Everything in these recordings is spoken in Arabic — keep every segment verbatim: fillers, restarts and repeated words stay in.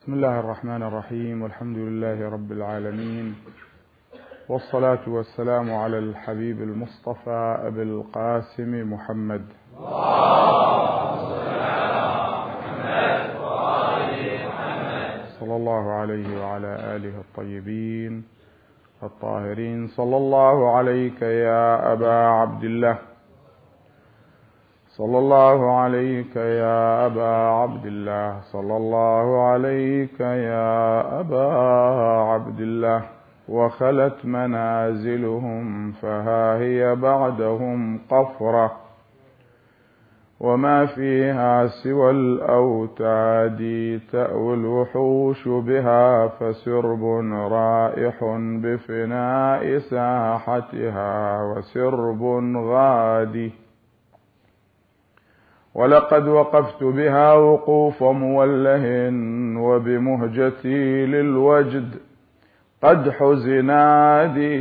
بسم الله الرحمن الرحيم، والحمد لله رب العالمين، والصلاة والسلام على الحبيب المصطفى أبي القاسم محمد صلى الله عليه وعلى آله الطيبين الطاهرين. صلى الله عليك يا أبا عبد الله، صلى الله عليك يا أبا عبد الله، صلى الله عليك يا أبا عبد الله. وخلت منازلهم فها هي بعدهم قفرة، وما فيها سوى الأوتاد تأوي الوحوش بها، فسرب رائح بفناء ساحتها وسرب غادي. ولقد وقفت بها وقوف موله، وبمهجتي للوجد قد حزنادي،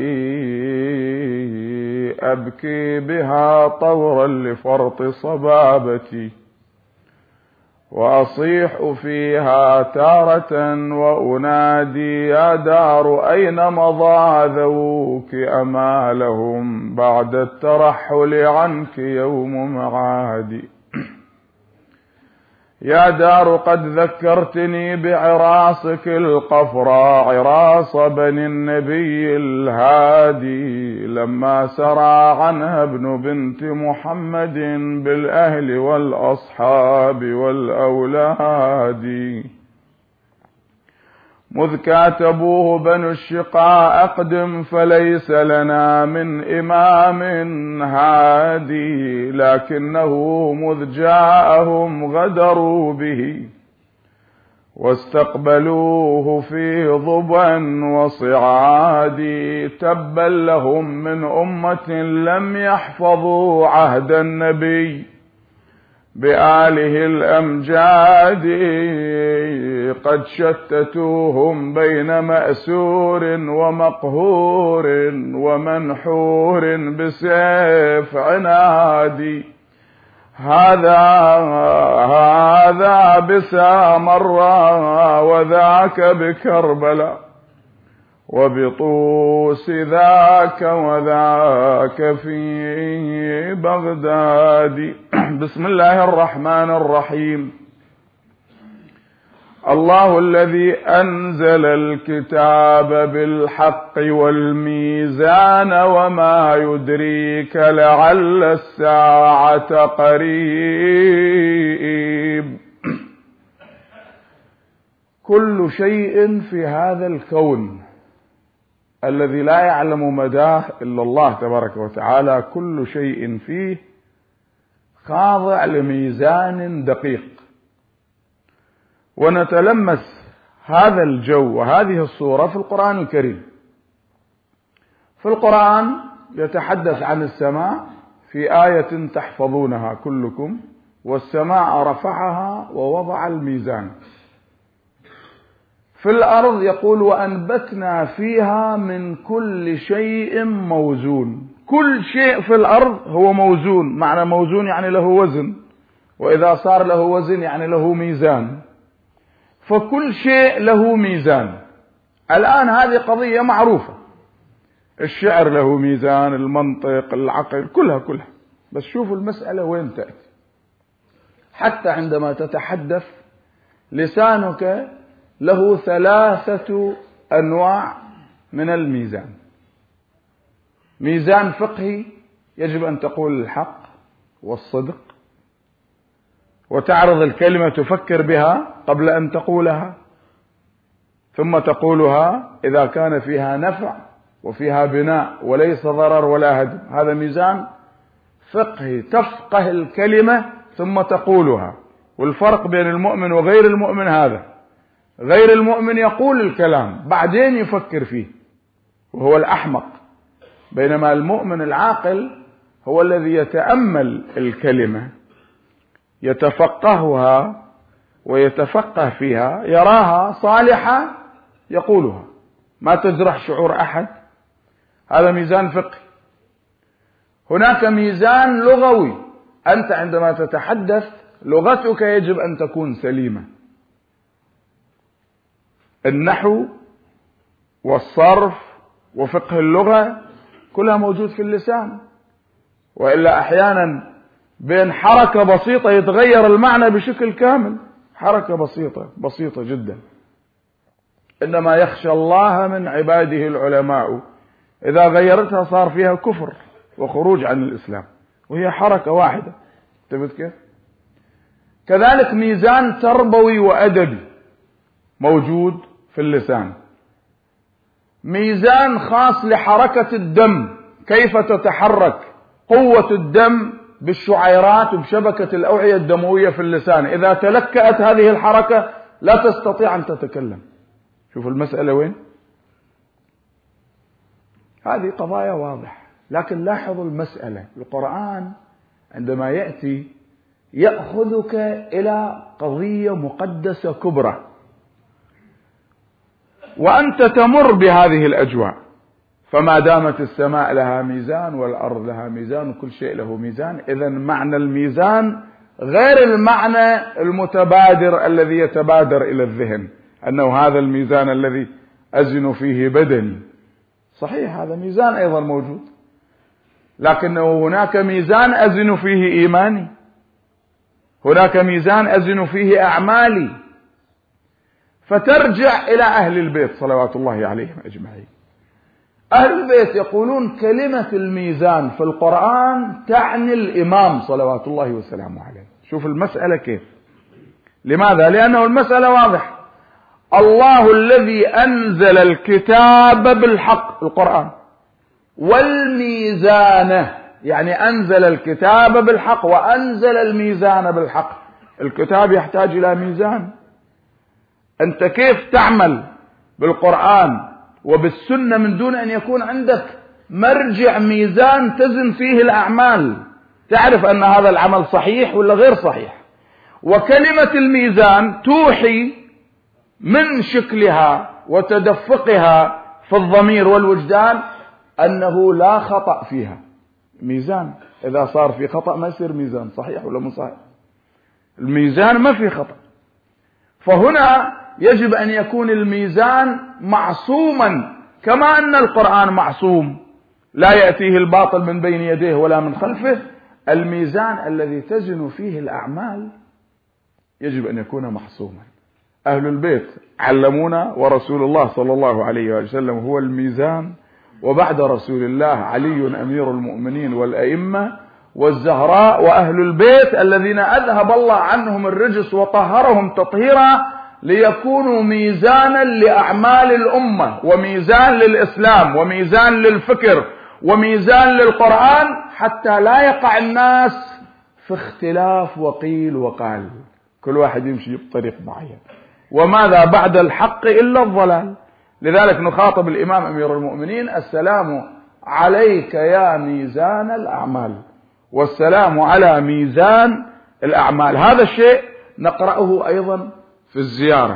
أبكي بها طورا لفرط صبابتي، وأصيح فيها تارة وأنادي يا دار أين مضى ذوك أمالهم بعد الترحل عنك يوم معادي. يا دار قد ذكرتني بعراصك القفراء، عراص بني النبي الهادي، لما سرى عنها ابن بنت محمد بالأهل والأصحاب والأولاد. مذ كاتبوه بنو الشقاء أقدم، فليس لنا من إمام هادي، لكنه مذ جاءهم غدروا به، واستقبلوه في ضبا وصعاد. تبا لهم من أمة لم يحفظوا عهد النبي بآله الأمجاد، قد شتتوهم بين مأسور ومقهور ومنحور بسيف عنادي. هذا هذا بسامرة وذاك بكربلاء، وبطوس ذاك وذاك في بغداد. بسم الله الرحمن الرحيم. الله الذي أنزل الكتاب بالحق والميزان، وما يدريك لعل الساعة قريب. كل شيء في هذا الكون الذي لا يعلم مداه إلا الله تبارك وتعالى، كل شيء فيه خاضع لميزان دقيق. ونتلمس هذا الجو وهذه الصورة في القرآن الكريم. في القرآن يتحدث عن السماء في آية تحفظونها كلكم: والسماء رفعها ووضع الميزان. في الأرض يقول: وأنبتنا فيها من كل شيء موزون. كل شيء في الأرض هو موزون، معنى موزون يعني له وزن، وإذا صار له وزن يعني له ميزان، فكل شيء له ميزان. الآن هذه قضية معروفة، الشعر له ميزان، المنطق، العقل، كلها كلها. بس شوفوا المسألة وين تأتي. حتى عندما تتحدث لسانك له ثلاثة أنواع من الميزان: ميزان فقهي، يجب أن تقول الحق والصدق، وتعرض الكلمة تفكر بها قبل أن تقولها، ثم تقولها إذا كان فيها نفع وفيها بناء وليس ضرر ولا هدم. هذا ميزان فقهي، تفقه الكلمة ثم تقولها. والفرق بين المؤمن وغير المؤمن هذا: غير المؤمن يقول الكلام بعدين يفكر فيه وهو الأحمق، بينما المؤمن العاقل هو الذي يتأمل الكلمة، يتفقهها ويتفقه فيها، يراها صالحة يقولها، ما تجرح شعور أحد. هذا ميزان فقهي. هناك ميزان لغوي، أنت عندما تتحدث لغتك يجب أن تكون سليمة. النحو والصرف وفقه اللغة كلها موجود في اللسان، وإلا أحيانا بين حركة بسيطة يتغير المعنى بشكل كامل، حركة بسيطة بسيطة جدا. إنما يخشى الله من عباده العلماء، إذا غيرتها صار فيها كفر وخروج عن الإسلام، وهي حركة واحدة. انتبهت كيف؟ كذلك ميزان تربوي وأدبي موجود في اللسان، ميزان خاص لحركة الدم، كيف تتحرك قوة الدم بالشعيرات وبشبكة الأوعية الدموية في اللسان. إذا تلكأت هذه الحركة لا تستطيع أن تتكلم. شوفوا المسألة وين؟ هذه قضايا واضحة، لكن لاحظوا المسألة. القرآن عندما يأتي يأخذك إلى قضية مقدسة كبرى، وأنت تمر بهذه الأجواء. فما دامت السماء لها ميزان والأرض لها ميزان وكل شيء له ميزان، إذن معنى الميزان غير المعنى المتبادر الذي يتبادر إلى الذهن، أنه هذا الميزان الذي أزن فيه بدني. صحيح هذا ميزان أيضا موجود، لكنه هناك ميزان أزن فيه إيماني، هناك ميزان أزن فيه أعمالي. فترجع إلى أهل البيت صلوات الله عليهم أجمعين. أهل البيت يقولون كلمة الميزان في القرآن تعني الإمام صلوات الله وسلامه عليه. شوف المسألة كيف. لماذا؟ لأنه المسألة واضحة. الله الذي أنزل الكتاب بالحق، القرآن، والميزان، يعني أنزل الكتاب بالحق وأنزل الميزان بالحق. الكتاب يحتاج إلى ميزان. أنت كيف تعمل بالقرآن وبالسنة من دون أن يكون عندك مرجع ميزان تزن فيه الأعمال، تعرف أن هذا العمل صحيح ولا غير صحيح. وكلمة الميزان توحي من شكلها وتدفقها في الضمير والوجدان أنه لا خطأ فيها. ميزان إذا صار في خطأ ما يصير ميزان، صحيح ولا مو صحيح؟ الميزان ما في خطأ. فهنا يجب أن يكون الميزان معصوما، كما أن القرآن معصوم لا يأتيه الباطل من بين يديه ولا من خلفه. الميزان الذي تزن فيه الأعمال يجب أن يكون محصوما. أهل البيت علمونا، ورسول الله صلى الله عليه وسلم هو الميزان، وبعد رسول الله علي أمير المؤمنين والأئمة والزهراء وأهل البيت الذين أذهب الله عنهم الرجس وطهرهم تطهيرا ليكونوا ميزانا لأعمال الأمة، وميزان للإسلام، وميزان للفكر، وميزان للقرآن، حتى لا يقع الناس في اختلاف وقيل وقال، كل واحد يمشي بطريق معين. وماذا بعد الحق إلا الضلال. لذلك نخاطب الإمام أمير المؤمنين: السلام عليك يا ميزان الأعمال، والسلام على ميزان الأعمال. هذا الشيء نقرأه أيضا في الزيارة،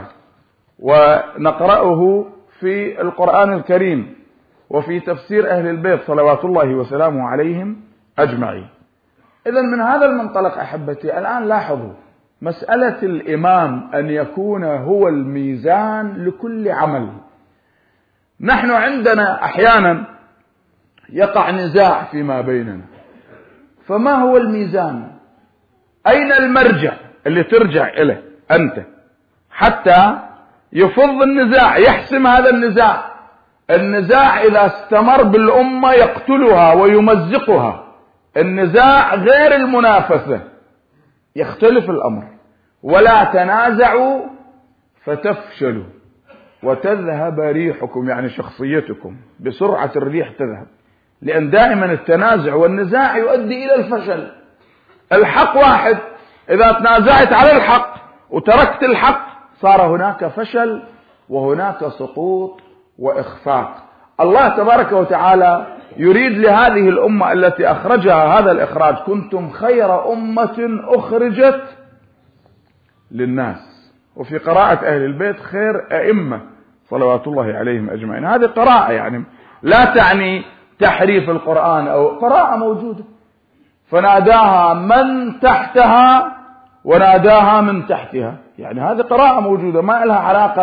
ونقرأه في القرآن الكريم، وفي تفسير أهل البيت صلوات الله وسلامه عليهم أجمعين. إذن من هذا المنطلق أحبتي الآن لاحظوا مسألة الإمام أن يكون هو الميزان لكل عمل. نحن عندنا أحيانا يقع نزاع فيما بيننا، فما هو الميزان؟ أين المرجع اللي ترجع إليه أنت حتى يفض النزاع، يحسم هذا النزاع؟ النزاع إذا استمر بالأمة يقتلها ويمزقها. النزاع غير المنافسة، يختلف الأمر. ولا تنازعوا فتفشلوا وتذهب ريحكم، يعني شخصيتكم بسرعة الريح تذهب، لأن دائما التنازع والنزاع يؤدي إلى الفشل. الحق واحد، إذا تنازعت على الحق وتركت الحق صار هناك فشل وهناك سقوط وإخفاق. الله تبارك وتعالى يريد لهذه الأمة التي أخرجها هذا الإخراج: كنتم خير أمة أخرجت للناس. وفي قراءة أهل البيت: خير أئمة صلوات الله عليهم أجمعين. هذه قراءة يعني لا تعني تحريف القرآن، أو قراءة موجودة. فناداها من تحتها وناداها من تحتها، يعني هذه قراءة موجودة ما لها علاقة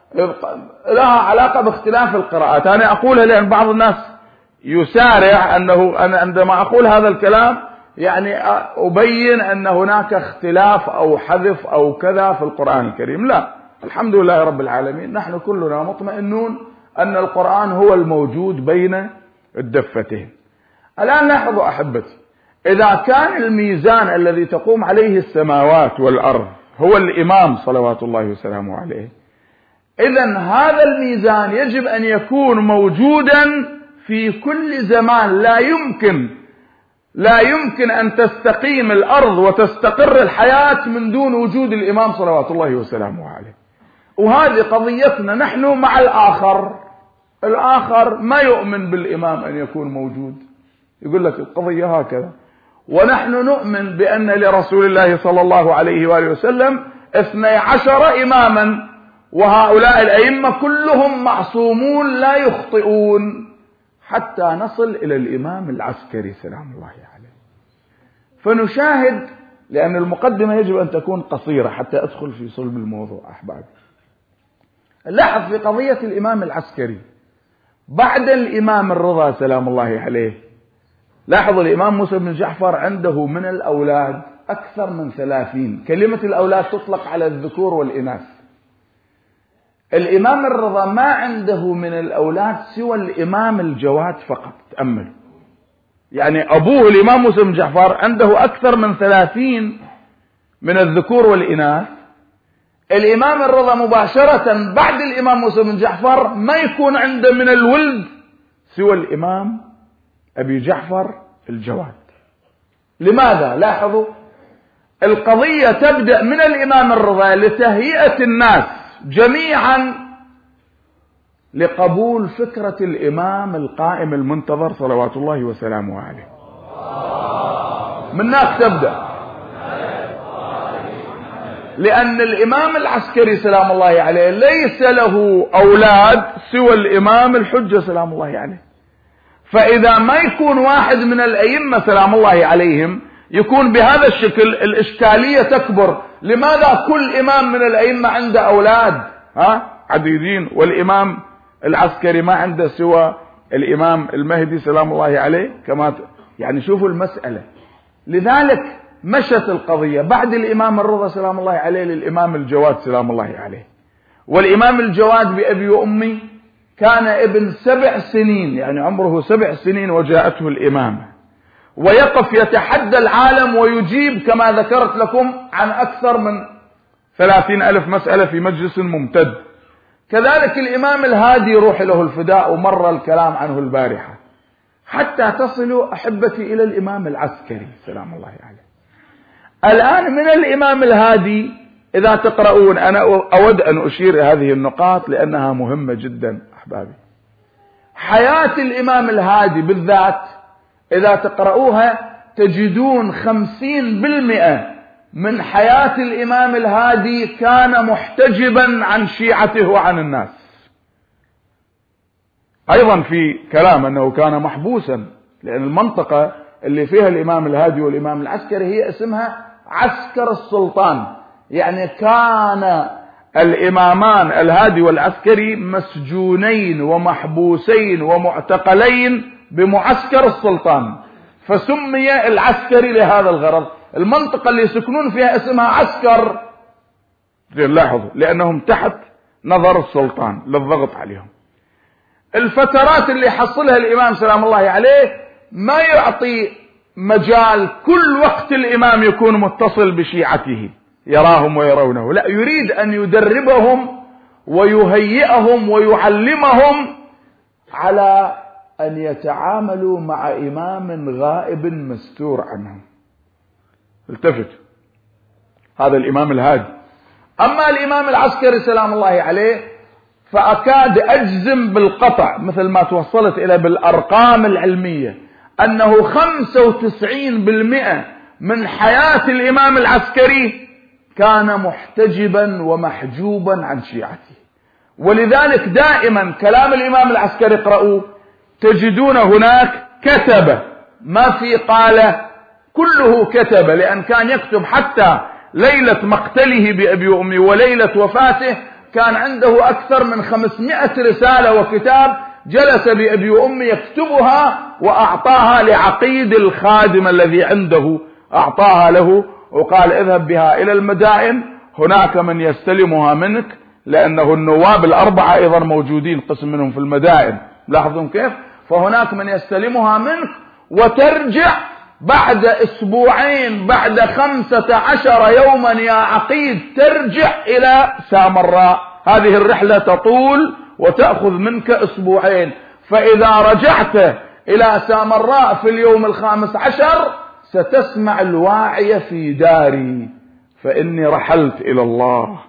لها علاقة باختلاف القراءات. أنا أقولها لأن بعض الناس يسارع أنه أنا عندما أقول هذا الكلام يعني أبين أن هناك اختلاف أو حذف أو كذا في القرآن الكريم. لا، الحمد لله رب العالمين، نحن كلنا مطمئنون أن القرآن هو الموجود بين الدفتين. الآن لاحظوا أحبتي، إذا كان الميزان الذي تقوم عليه السماوات والأرض هو الإمام صلوات الله وسلامه عليه، إذن هذا الميزان يجب أن يكون موجودا في كل زمان. لا يمكن لا يمكن أن تستقيم الأرض وتستقر الحياة من دون وجود الإمام صلوات الله وسلامه عليه. وهذه قضيتنا نحن مع الآخر. الآخر ما يؤمن بالإمام أن يكون موجود، يقول لك القضية هكذا. ونحن نؤمن بأن لرسول الله صلى الله عليه وآله وسلم اثني عشر إماما، وهؤلاء الأئمة كلهم معصومون لا يخطئون، حتى نصل إلى الإمام العسكري سلام الله عليه. فنشاهد، لأن المقدمة يجب أن تكون قصيرة حتى أدخل في صلب الموضوع أحبابي. لاحظ في قضية الإمام العسكري بعد الإمام الرضا سلام الله عليه، لاحظوا الإمام موسى بن جعفر عنده من الأولاد أكثر من ثلاثين. كلمة الأولاد تطلق على الذكور والإناث. الإمام الرضا ما عنده من الأولاد سوى الإمام الجواد فقط. تأمل، يعني أبوه الإمام موسى بن جعفر عنده أكثر من ثلاثين من الذكور والإناث. الإمام الرضا مباشرة بعد الإمام موسى بن جعفر ما يكون عنده من الولد سوى الإمام أبي جعفر الجواد. لماذا؟ لاحظوا، القضية تبدأ من الإمام الرضا لتهيئة الناس جميعا لقبول فكرة الإمام القائم المنتظر صلوات الله وسلامه عليه. من هناك تبدأ، لأن الإمام العسكري سلام الله عليه ليس له أولاد سوى الإمام الحجة سلام الله عليه. فإذا ما يكون واحد من الأئمة سلام الله عليهم يكون بهذا الشكل الإشكالية تكبر. لماذا كل إمام من الأئمة عنده أولاد ها عديدين، والإمام العسكري ما عنده سوى الإمام المهدي سلام الله عليه؟ كما يعني شوفوا المسألة. لذلك مشت القضية بعد الإمام الرضا سلام الله عليه للإمام الجواد سلام الله عليه. والإمام الجواد بأبي وأمي كان ابن سبع سنين، يعني عمره سبع سنين وجاءته الإمامة، ويقف يتحدى العالم ويجيب كما ذكرت لكم عن أكثر من ثلاثين ألف مسألة في مجلس ممتد. كذلك الإمام الهادي روح له الفداء، ومر الكلام عنه البارحة، حتى تصلوا أحبتي إلى الإمام العسكري سلام الله عليه. الآن من الإمام الهادي إذا تقرؤون، أنا أود أن أشير هذه النقاط لأنها مهمة جدا أحبابي. حياة الإمام الهادي بالذات إذا تقرؤوها تجدون خمسين بالمئة من حياة الإمام الهادي كان محتجبا عن شيعته وعن الناس. أيضا في كلام أنه كان محبوسا، لأن المنطقة اللي فيها الإمام الهادي والإمام العسكري هي اسمها عسكر السلطان. يعني كان الإمامان الهادي والعسكري مسجونين ومحبوسين ومعتقلين بمعسكر السلطان، فسمي العسكري لهذا الغرض. المنطقة اللي يسكنون فيها اسمها عسكر، لاحظوا، لأنهم تحت نظر السلطان للضغط عليهم. الفترات اللي حصلها الإمام سلام الله عليه ما يعطي مجال كل وقت الإمام يكون متصل بشيعته يراهم ويرونه، لا، يريد أن يدربهم ويهيئهم ويعلمهم على أن يتعاملوا مع إمام غائب مستور عنهم. التفت، هذا الإمام الهادي. أما الإمام العسكري سلام الله عليه فأكاد أجزم بالقطع، مثل ما توصلت إلى بالأرقام العلمية، أنه خمسة وتسعين بالمئة من حياة الإمام العسكري كان محتجبا ومحجوبا عن شيعته. ولذلك دائما كلام الإمام العسكري اقرأوه تجدون هناك كتب، ما في قال، كله كتب، لأن كان يكتب حتى ليلة مقتله بأبي وأمي وليلة وفاته كان عنده أكثر من خمسمائة رسالة وكتاب، جلس بأبي وأمي يكتبها وأعطاها لعقيد الخادم الذي عنده، أعطاها له وقال اذهب بها إلى المدائن، هناك من يستلمها منك، لأنه النواب الأربعة أيضا موجودين قسم منهم في المدائن، لاحظون كيف؟ فهناك من يستلمها منك وترجع بعد أسبوعين، بعد خمسة عشر يوما يا عقيد ترجع إلى سامراء. هذه الرحلة تطول وتأخذ منك أسبوعين، فإذا رجعت إلى سامراء في اليوم الخامس عشر ستسمع الواعية في داري، فإني رحلت إلى الله.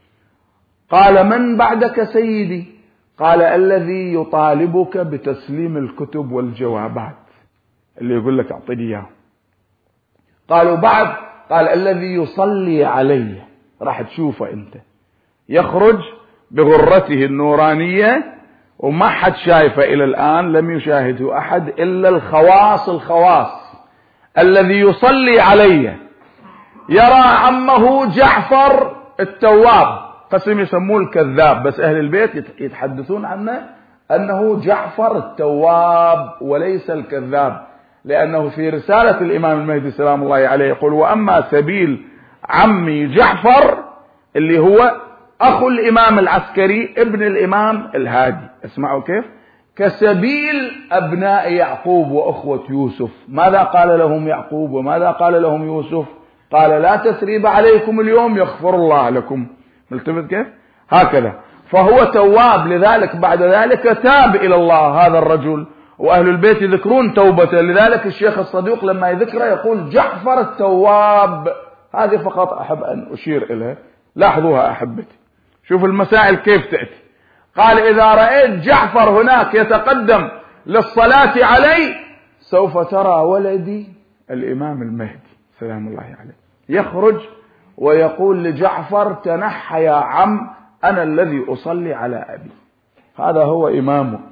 قال من بعدك سيدي؟ قال الذي يطالبك بتسليم الكتب والجوابات، اللي يقول لك أعطيني إياه. قالوا بعد؟ قال الذي يصلي علي، راح تشوفه أنت، يخرج بغرته النورانية وما حد شايفه إلى الآن، لم يشاهده أحد إلا الخواص الخواص، الذي يصلي علي، يرى عمه جعفر التواب، قسم يسموه الكذاب، بس أهل البيت يتحدثون عنه أنه جعفر التواب وليس الكذاب، لأنه في رسالة الإمام المهدي سلام الله عليه يقول وأما سبيل عمي جعفر اللي هو أخو الإمام العسكري ابن الإمام الهادي، اسمعوا كيف، كسبيل أبناء يعقوب وأخوة يوسف. ماذا قال لهم يعقوب وماذا قال لهم يوسف؟ قال لا تثريب عليكم اليوم يغفر الله لكم. ملتفت كيف؟ هكذا. فهو تواب، لذلك بعد ذلك تاب إلى الله هذا الرجل، وأهل البيت يذكرون توبته، لذلك الشيخ الصدوق لما يذكره يقول جعفر التواب. هذه فقط أحب أن أشير إليها، لاحظوها أحبتي، شوف المسائل كيف تأتي. قال إذا رأيت جعفر هناك يتقدم للصلاة علي سوف ترى ولدي الإمام المهدي سلام الله عليه يخرج ويقول لجعفر تنحى يا عم، أنا الذي أصلي على أبي، هذا هو إمامك.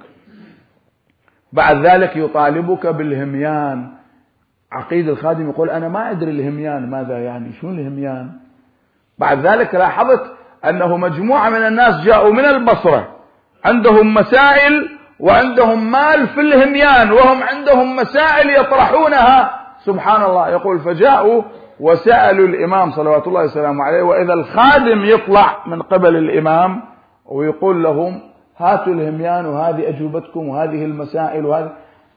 بعد ذلك يطالبك بالهميان. عقيد الخادم يقول أنا ما أدري الهميان ماذا يعني، شو الهميان؟ بعد ذلك لاحظت أنه مجموعة من الناس جاءوا من البصرة عندهم مسائل وعندهم مال في الهميان، وهم عندهم مسائل يطرحونها، سبحان الله. يقول فجاءوا وسألوا الإمام صلوات الله وسلامه عليه، وإذا الخادم يطلع من قبل الإمام ويقول لهم هاتوا الهميان وهذه أجوبتكم وهذه المسائل وهذه،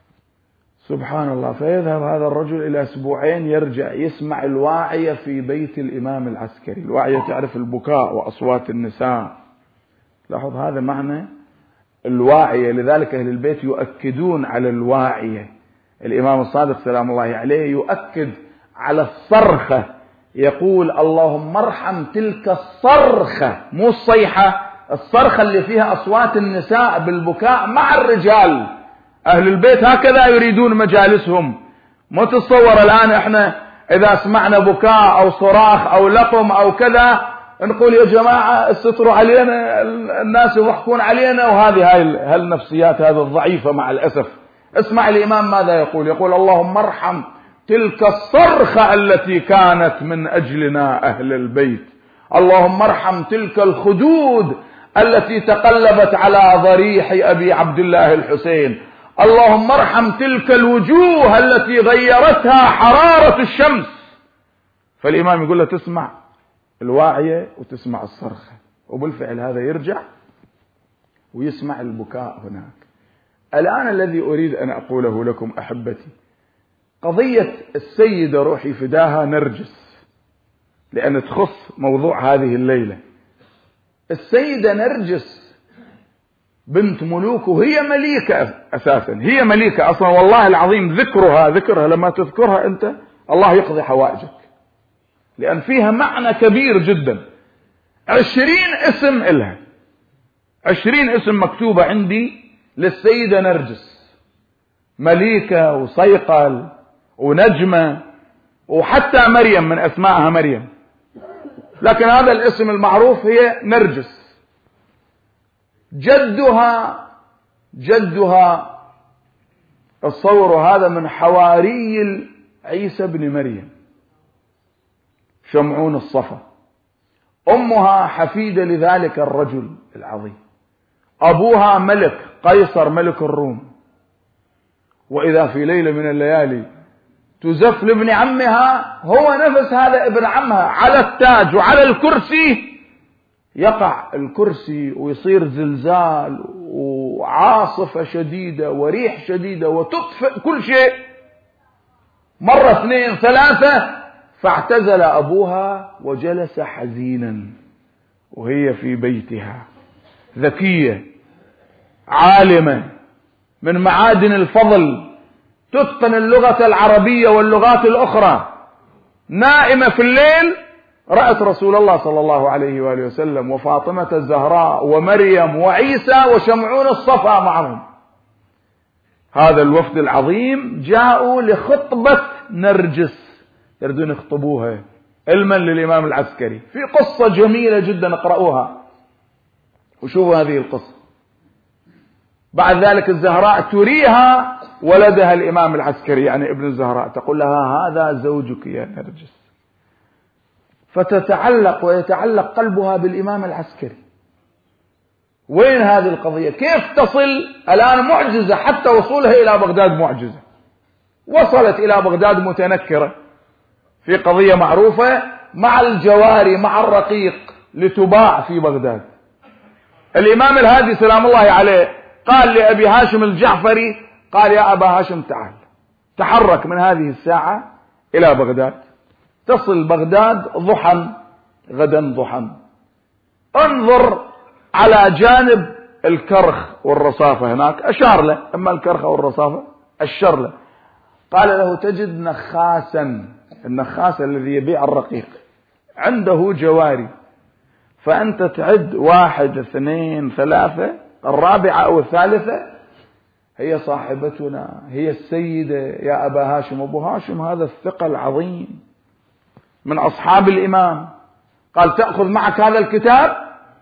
سبحان الله. فيذهب هذا الرجل إلى أسبوعين يرجع يسمع الواعية في بيت الإمام العسكري. الواعية تعرف البكاء وأصوات النساء، لاحظ هذا معنى الواعية، لذلك أهل البيت يؤكدون على الواعية. الإمام الصادق سلام الله عليه يؤكد على الصرخة، يقول اللهم ارحم تلك الصرخة، مو الصيحة، الصرخة اللي فيها أصوات النساء بالبكاء مع الرجال. أهل البيت هكذا يريدون مجالسهم. ما تتصور الآن إحنا إذا سمعنا بكاء أو صراخ أو لقم أو كذا نقول يا جماعة استطروا علينا، الناس يضحكون علينا، وهذه هاي هالنفسيات هذه الضعيفة مع الأسف. اسمع الإمام ماذا يقول، يقول اللهم ارحم تلك الصرخة التي كانت من أجلنا أهل البيت، اللهم ارحم تلك الخدود التي تقلبت على ضريح أبي عبد الله الحسين، اللهم ارحم تلك الوجوه التي غيرتها حرارة الشمس. فالإمام يقول له تسمع الواعية وتسمع الصرخة، وبالفعل هذا يرجع ويسمع البكاء هناك. الآن الذي أريد أن أقوله لكم أحبتي، قضية السيدة روحي فداها نرجس، لأن تخص موضوع هذه الليلة. السيدة نرجس بنت ملوك، وهي مليكة أساسا، هي مليكة أصلا، والله العظيم ذكرها ذكرها لما تذكرها أنت الله يقضي حوائجك، لأن فيها معنى كبير جدا. عشرين اسم إلها، عشرين اسم مكتوبة عندي للسيدة نرجس، مليكة وصيقل ونجمة، وحتى مريم من أسمائها مريم، لكن هذا الاسم المعروف هي نرجس. جدها جدها الصور هذا من حواري عيسى بن مريم، شمعون الصفا، أمها حفيدة لذلك الرجل العظيم، أبوها ملك قيصر ملك الروم. وإذا في ليلة من الليالي تزف لابن عمها، هو نفس هذا ابن عمها، على التاج وعلى الكرسي، يقع الكرسي ويصير زلزال وعاصفة شديدة وريح شديدة وتطفئ كل شيء. مرة اثنين ثلاثة، فاعتزل أبوها وجلس حزينا وهي في بيتها، ذكية عالمة من معادن الفضل، تتقن اللغة العربية واللغات الأخرى، نائمة في الليل، رأت رسول الله صلى الله عليه وآله وسلم وفاطمة الزهراء ومريم وعيسى وشمعون الصفا معهم. هذا الوفد العظيم جاءوا لخطبة نرجس، يريدون يخطبوها علما للإمام العسكري، في قصة جميلة جدا، اقرأوها وشوفوا هذه القصة. بعد ذلك الزهراء تريها ولدها الإمام العسكري، يعني ابن الزهراء، تقول لها هذا زوجك يا نرجس، فتتعلق ويتعلق قلبها بالإمام العسكري. وين هذه القضية؟ كيف تصل الآن معجزة، حتى وصولها إلى بغداد معجزة. وصلت إلى بغداد متنكرة في قضية معروفة مع الجواري مع الرقيق لتباع في بغداد. الإمام الهادي سلام الله عليه قال لأبي هاشم الجعفري، قال يا أبا هاشم تعال، تحرك من هذه الساعة إلى بغداد، تصل بغداد ضحى غدا ضحى، انظر على جانب الكرخ والرصافة هناك، أشار له، أما الكرخ أو الرصافة أشر له، قال له تجد نخاسا، النخاس الذي يبيع الرقيق عنده جواري، فأنت تعد واحد اثنين ثلاثة، الرابعة أو الثالثة هي صاحبتنا، هي السيدة يا أبا هاشم. أبو هاشم هذا الثقة العظيم من أصحاب الإمام، قال تأخذ معك هذا الكتاب،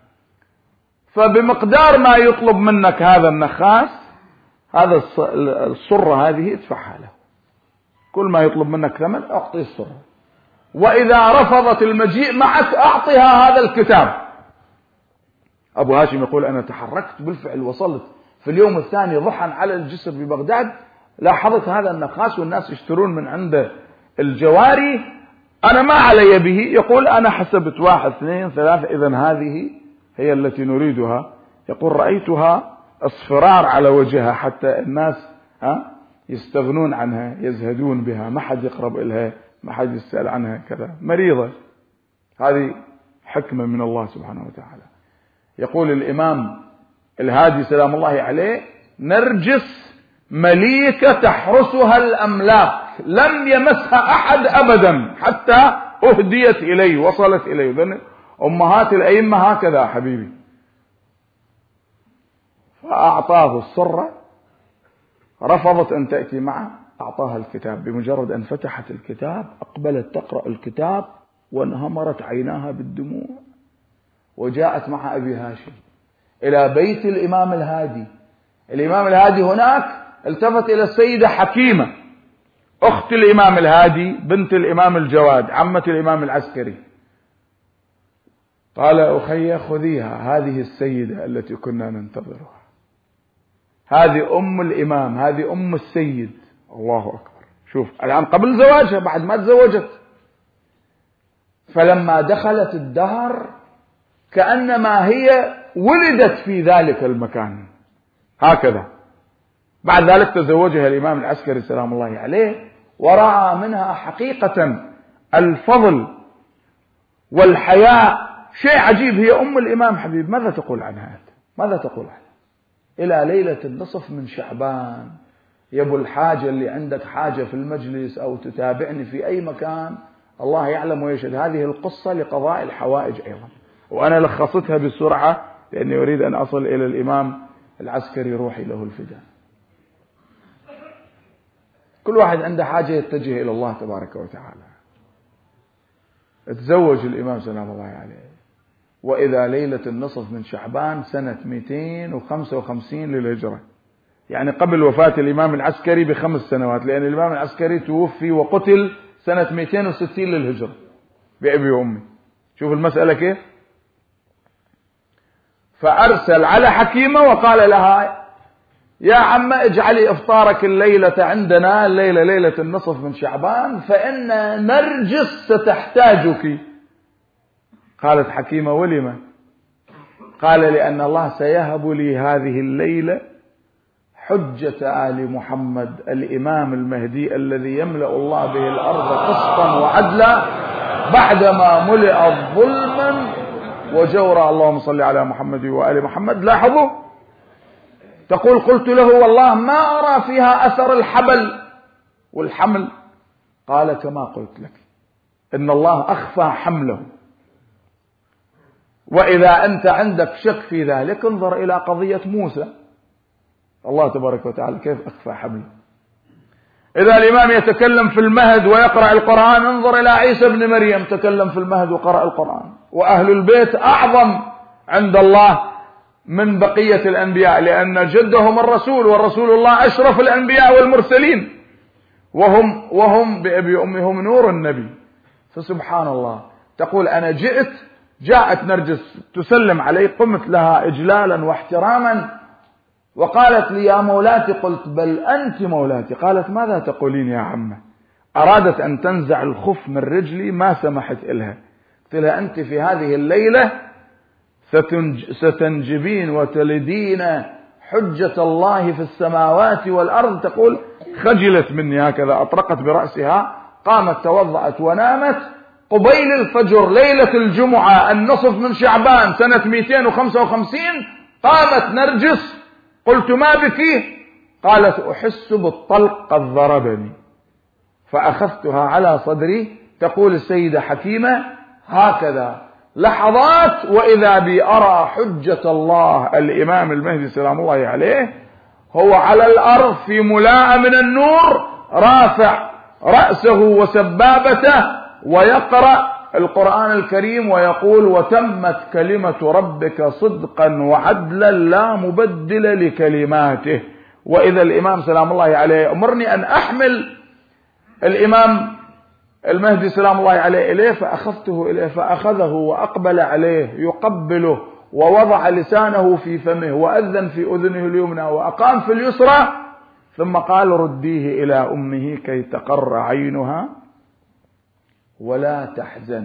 فبمقدار ما يطلب منك هذا النخاس، هذا الصرة هذه ادفعها له، كل ما يطلب منك ثمن أعطي الصرة، وإذا رفضت المجيء معك أعطيها هذا الكتاب. أبو هاشم يقول أنا تحركت بالفعل، وصلت في اليوم الثاني ضحى على الجسر ببغداد، لاحظت هذا النخاس والناس يشترون من عنده الجواري، أنا ما علي به. يقول أنا حسبت واحد اثنين ثلاثة، إذن هذه هي التي نريدها. يقول رأيتها اصفرار على وجهها، حتى الناس ها يستغنون عنها، يزهدون بها، ما حد يقرب إليها، ما حد يسأل عنها، كذا مريضة. هذه حكمة من الله سبحانه وتعالى. يقول الإمام الهادي سلام الله عليه نرجس مليكة تحرسها الأملاك، لم يمسها أحد أبدا حتى أهديت إليه، وصلت إليه. أمهات الأئمة هكذا حبيبي. فأعطاه الصرة، رفضت أن تأتي معه، أعطاها الكتاب. بمجرد أن فتحت الكتاب أقبلت تقرأ الكتاب وانهمرت عيناها بالدموع، وجاءت مع أبي هاشم إلى بيت الإمام الهادي. الإمام الهادي هناك التفت إلى السيدة حكيمة أخت الإمام الهادي بنت الإمام الجواد عمة الإمام العسكري، قال أخي خذيها، هذه السيدة التي كنا ننتظرها، هذه أم الإمام، هذه أم السيد. الله أكبر. شوف الآن قبل زواجها، بعد ما تزوجت. فلما دخلت الدار كأنما هي ولدت في ذلك المكان، هكذا. بعد ذلك تزوجها الإمام العسكري سلام الله عليه، ورأى منها حقيقة الفضل والحياء، شيء عجيب. هي أم الإمام حبيب. ماذا تقول عنها؟ ماذا تقول عنها؟ إلى ليلة النصف من شعبان، يبو الحاجة اللي عندك حاجة في المجلس أو تتابعني في أي مكان، الله يعلم ويشهد، هذه القصة لقضاء الحوائج أيضا، وأنا لخصتها بسرعة لأني أريد أن أصل إلى الإمام العسكري روحي له الفداء. كل واحد عنده حاجة يتجه إلى الله تبارك وتعالى. تزوج الإمام سلام الله عليه، وإذا ليلة النصف من شعبان سنة مئتين وخمسة وخمسين للهجرة، يعني قبل وفاة الإمام العسكري بخمس سنوات، لأن الإمام العسكري توفي وقتل سنة مئتين وستين للهجرة بأبي وأمي. شوف المسألة كيف. فأرسل على حكيمة وقال لها يا عم اجعلي إفطارك الليلة عندنا، الليلة ليلة النصف من شعبان، فإن نرجس ستحتاجك. قالت حكيمة ولم؟ قال لأن الله سيهب لي هذه الليلة حجة آل محمد الإمام المهدي الذي يملأ الله به الأرض قسطا وعدلا بعدما ملئت ظلما وجورا. اللهم صل على محمد وآل محمد. لاحظوا تقول قلت له والله ما أرى فيها أثر الحبل والحمل. قال كما قلت لك إن الله أخفى حمله، وإذا أنت عندك شك في ذلك انظر إلى قضية موسى، الله تبارك وتعالى كيف أخفى حمله. إذا الإمام يتكلم في المهد ويقرأ القرآن انظر إلى عيسى بن مريم تكلم في المهد وقرأ القرآن. وأهل البيت أعظم عند الله من بقية الأنبياء، لأن جدهم الرسول، والرسول الله أشرف الأنبياء والمرسلين، وهم وهم بأبي أمهم نور النبي. فسبحان الله تقول أنا جئت، جاءت نرجس تسلم علي، قمت لها إجلالا واحتراما وقالت لي يا مولاتي. قلت بل أنت مولاتي. قالت ماذا تقولين يا عمه؟ أرادت أن تنزع الخف من رجلي ما سمحت إلها. قلت لها أنت في هذه الليلة ستنجبين وتلدين حجة الله في السماوات والأرض. تقول خجلت مني هكذا، أطرقت برأسها، قامت توضأت ونامت. قبيل الفجر ليلة الجمعة النصف من شعبان سنة مئتين وخمسة وخمسين قامت نرجس. قلت ما بك؟ قالت أحس بالطلق قد ضربني. فأخذتها على صدري. تقول السيدة حكيمة هكذا لحظات وإذا بي أرى حجة الله الإمام المهدي سلام الله عليه هو على الأرض في ملاءة من النور رافع رأسه وسبابته ويقرأ القرآن الكريم ويقول وتمت كلمة ربك صدقا وعدلا لا مبدل لكلماته. وإذا الإمام سلام الله عليه أمرني أن أحمل الإمام المهدي سلام الله عليه إليه، فأخذته إليه فأخذه وأقبل عليه يقبله ووضع لسانه في فمه وأذن في أذنه اليمنى وأقام في اليسرى، ثم قال رديه إلى أمه كي تقر عينها ولا تحزن.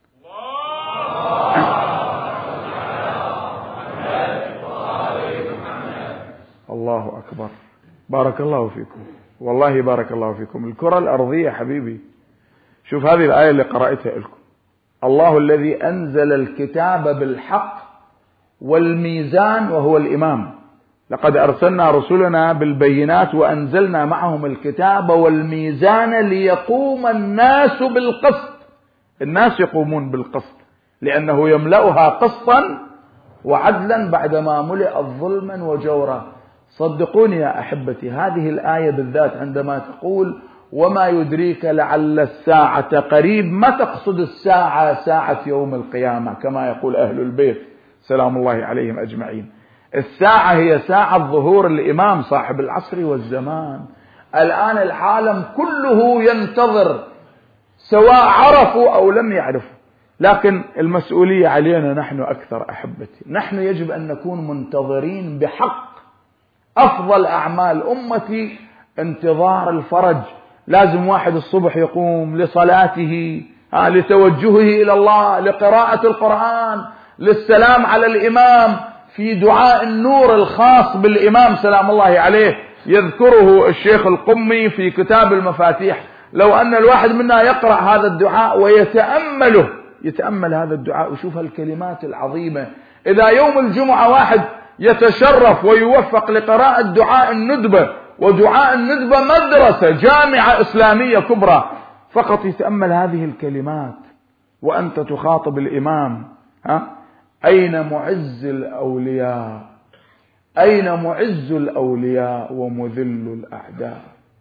الله أكبر. بارك الله فيكم، والله بارك الله فيكم. الكرة الأرضية حبيبي، شوف هذه الآية اللي قرأتها لكم. الله الذي أنزل الكتاب بالحق والميزان وهو الإمام. لقد أرسلنا رسلنا بالبينات وأنزلنا معهم الكتاب والميزان ليقوم الناس بالقسط. الناس يقومون بالقسط لأنه يملأها قسطا وعدلا بعدما ملئت ظلما وجورا. صدقوني يا أحبتي هذه الآية بالذات عندما تقول وما يدريك لعل الساعة قريب، ما تقصد الساعة ساعة يوم القيامة كما يقول أهل البيت سلام الله عليهم أجمعين. الساعة هي ساعة ظهور الإمام صاحب العصر والزمان. الآن العالم كله ينتظر سواء عرفوا أو لم يعرفوا، لكن المسؤولية علينا نحن أكثر أحبتي. نحن يجب أن نكون منتظرين بحق أفضل أعمال أمتي انتظار الفرج. لازم واحد الصبح يقوم لصلاته، لتوجهه إلى الله، لقراءة القرآن، للسلام على الإمام، في دعاء النور الخاص بالإمام سلام الله عليه يذكره الشيخ القمي في كتاب المفاتيح. لو أن الواحد منا يقرأ هذا الدعاء ويتأمله، يتأمل هذا الدعاء ويشوف الكلمات العظيمة. إذا يوم الجمعة واحد يتشرف ويوفق لقراءة دعاء الندبة، ودعاء الندبة مدرسة جامعة إسلامية كبرى، فقط يتأمل هذه الكلمات وأنت تخاطب الإمام. ها؟ أين معز الأولياء؟ أين معز الأولياء ومذل الأعداء؟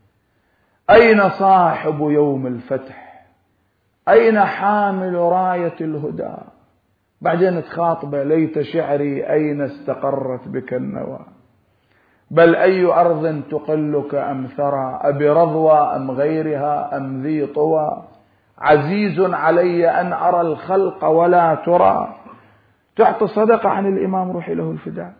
أين صاحب يوم الفتح؟ أين حامل راية الهدى؟ بعدين تخاطبه ليت شعري أين استقرت بك النوى، بل أي أرض تقلك أم ثرى، أبي رضوى أم غيرها أم ذي طوى، عزيز علي أن أرى الخلق ولا ترى، تعطي صدقة عن الإمام روحي له الفداء.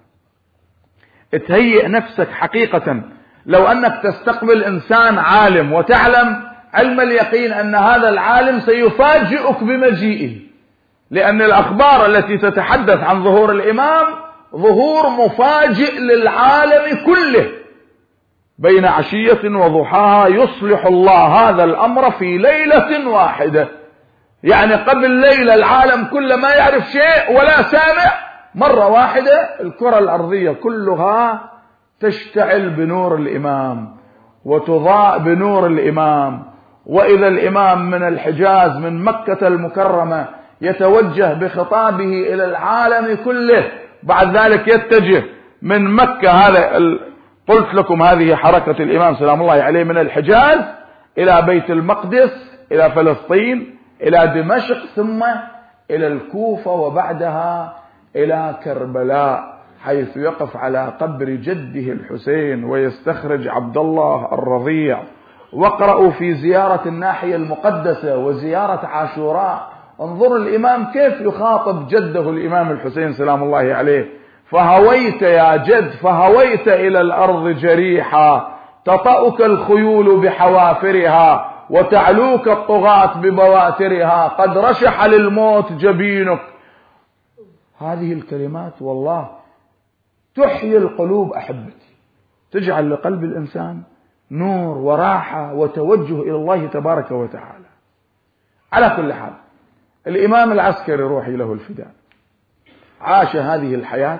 تهيئ نفسك حقيقة. لو أنك تستقبل إنسان عالم وتعلم علم اليقين أن هذا العالم سيفاجئك بمجيئه، لأن الأخبار التي تتحدث عن ظهور الإمام ظهور مفاجئ للعالم كله بين عشية وضحاها، يصلح الله هذا الأمر في ليلة واحدة. يعني قبل ليلة العالم كله ما يعرف شيء ولا سامع، مرة واحدة الكرة الأرضية كلها تشتعل بنور الإمام وتضاء بنور الإمام. وإذا الإمام من الحجاز من مكة المكرمة يتوجه بخطابه إلى العالم كله، بعد ذلك يتجه من مكة، هذا قلت لكم هذه حركة الإمام سلام الله عليه، من الحجاز إلى بيت المقدس إلى فلسطين إلى دمشق ثم إلى الكوفة وبعدها إلى كربلاء، حيث يقف على قبر جده الحسين ويستخرج عبد الله الرضيع. واقرأوا في زيارة الناحية المقدسة وزيارة عاشوراء، انظروا الإمام كيف يخاطب جده الإمام الحسين سلام الله عليه: فهويت يا جد فهويت إلى الأرض جريحا، تطأك الخيول بحوافرها وتعلوك الطغاة ببواترها، قد رشح للموت جبينك. هذه الكلمات والله تحيي القلوب أحبتي، تجعل لقلب الإنسان نور وراحة وتوجه إلى الله تبارك وتعالى. على كل حال، الإمام العسكري روحي له الفداء عاش هذه الحياة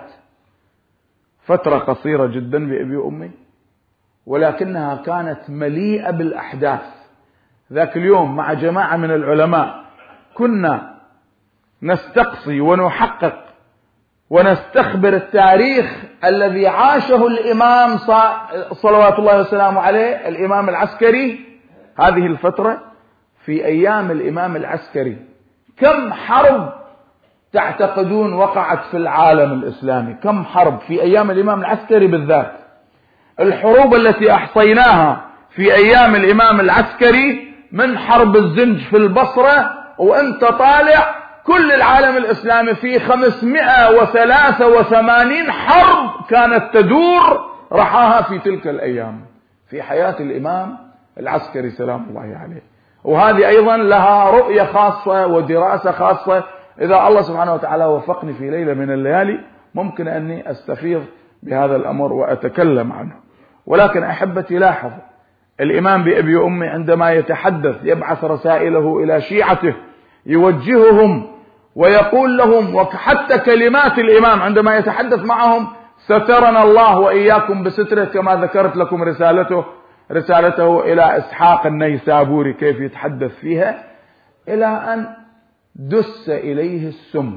فترة قصيرة جدا بأبي وأمي، ولكنها كانت مليئة بالأحداث. ذاك اليوم مع جماعة من العلماء كنا نستقصي ونحقق ونستخبر التاريخ الذي عاشه الإمام صلوات الله وسلامه عليه، الإمام العسكري. هذه الفترة في أيام الإمام العسكري كم حرب تعتقدون وقعت في العالم الإسلامي؟ كم حرب في أيام الإمام العسكري بالذات؟ الحروب التي أحصيناها في أيام الإمام العسكري من حرب الزنج في البصرة وأنت طالع كل العالم الإسلامي في خمسمائة وثلاثة وثمانين حرب كانت تدور رحاها في تلك الأيام في حياة الإمام العسكري سلام الله عليه. وهذه أيضا لها رؤية خاصة ودراسة خاصة. إذا الله سبحانه وتعالى وفقني في ليلة من الليالي ممكن أني أستفيض بهذا الأمر وأتكلم عنه. ولكن أحبتي لاحظ الإمام بأبي وأمي عندما يتحدث يبعث رسائله إلى شيعته يوجههم ويقول لهم، وحتى كلمات الإمام عندما يتحدث معهم: سترنا الله وإياكم بستره، كما ذكرت لكم رسالته رسالته إلى إسحاق النيسابوري كيف يتحدث فيها، إلى أن دس إليه السم.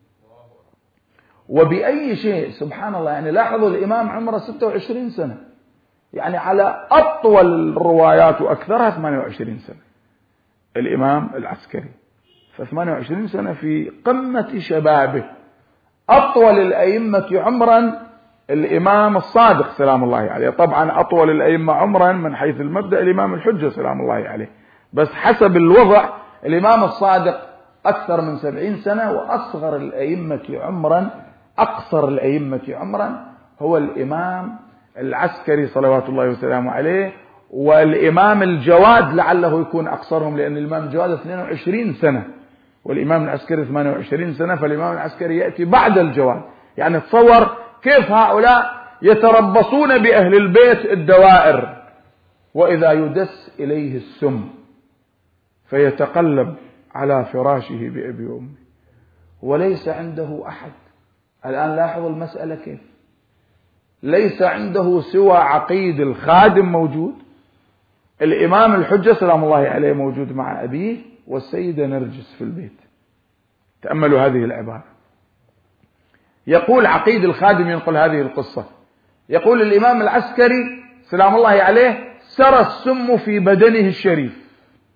وبأي شيء سبحان الله. يعني لاحظوا الإمام عمره ستة وعشرين سنة، يعني على أطول الروايات وأكثرها ثمانية وعشرين سنة الإمام العسكري، فثمانية وعشرين سنة في قمة شبابه. أطول الأئمة عمرا الإمام الصادق سلام الله عليه، طبعا أطول الأئمة عمرا من حيث المبدأ الإمام الحجة سلام الله عليه، بس حسب الوضع الإمام الصادق أكثر من سبعين سنة، وأصغر الأئمة عمرا أقصر الأئمة عمرا هو الإمام العسكري صلوات الله وسلامه عليه. والإمام الجواد لعله يكون أقصرهم، لأن الإمام الجواد اثنين وعشرين سنة والإمام العسكري ثمانية وعشرين سنة، فالإمام العسكري يأتي بعد الجواد. يعني تصور كيف هؤلاء يتربصون بأهل البيت الدوائر، وإذا يدس إليه السم فيتقلب على فراشه بأبي وأمي وليس عنده أحد. الآن لاحظوا المسألة كيف ليس عنده سوى عقيد الخادم موجود، الإمام الحجة سلام الله عليه موجود مع أبيه، والسيدة نرجس في البيت. تأملوا هذه العبارة. يقول عقيد الخادم ينقل هذه القصة، يقول الإمام العسكري سلام الله عليه سرى السم في بدنه الشريف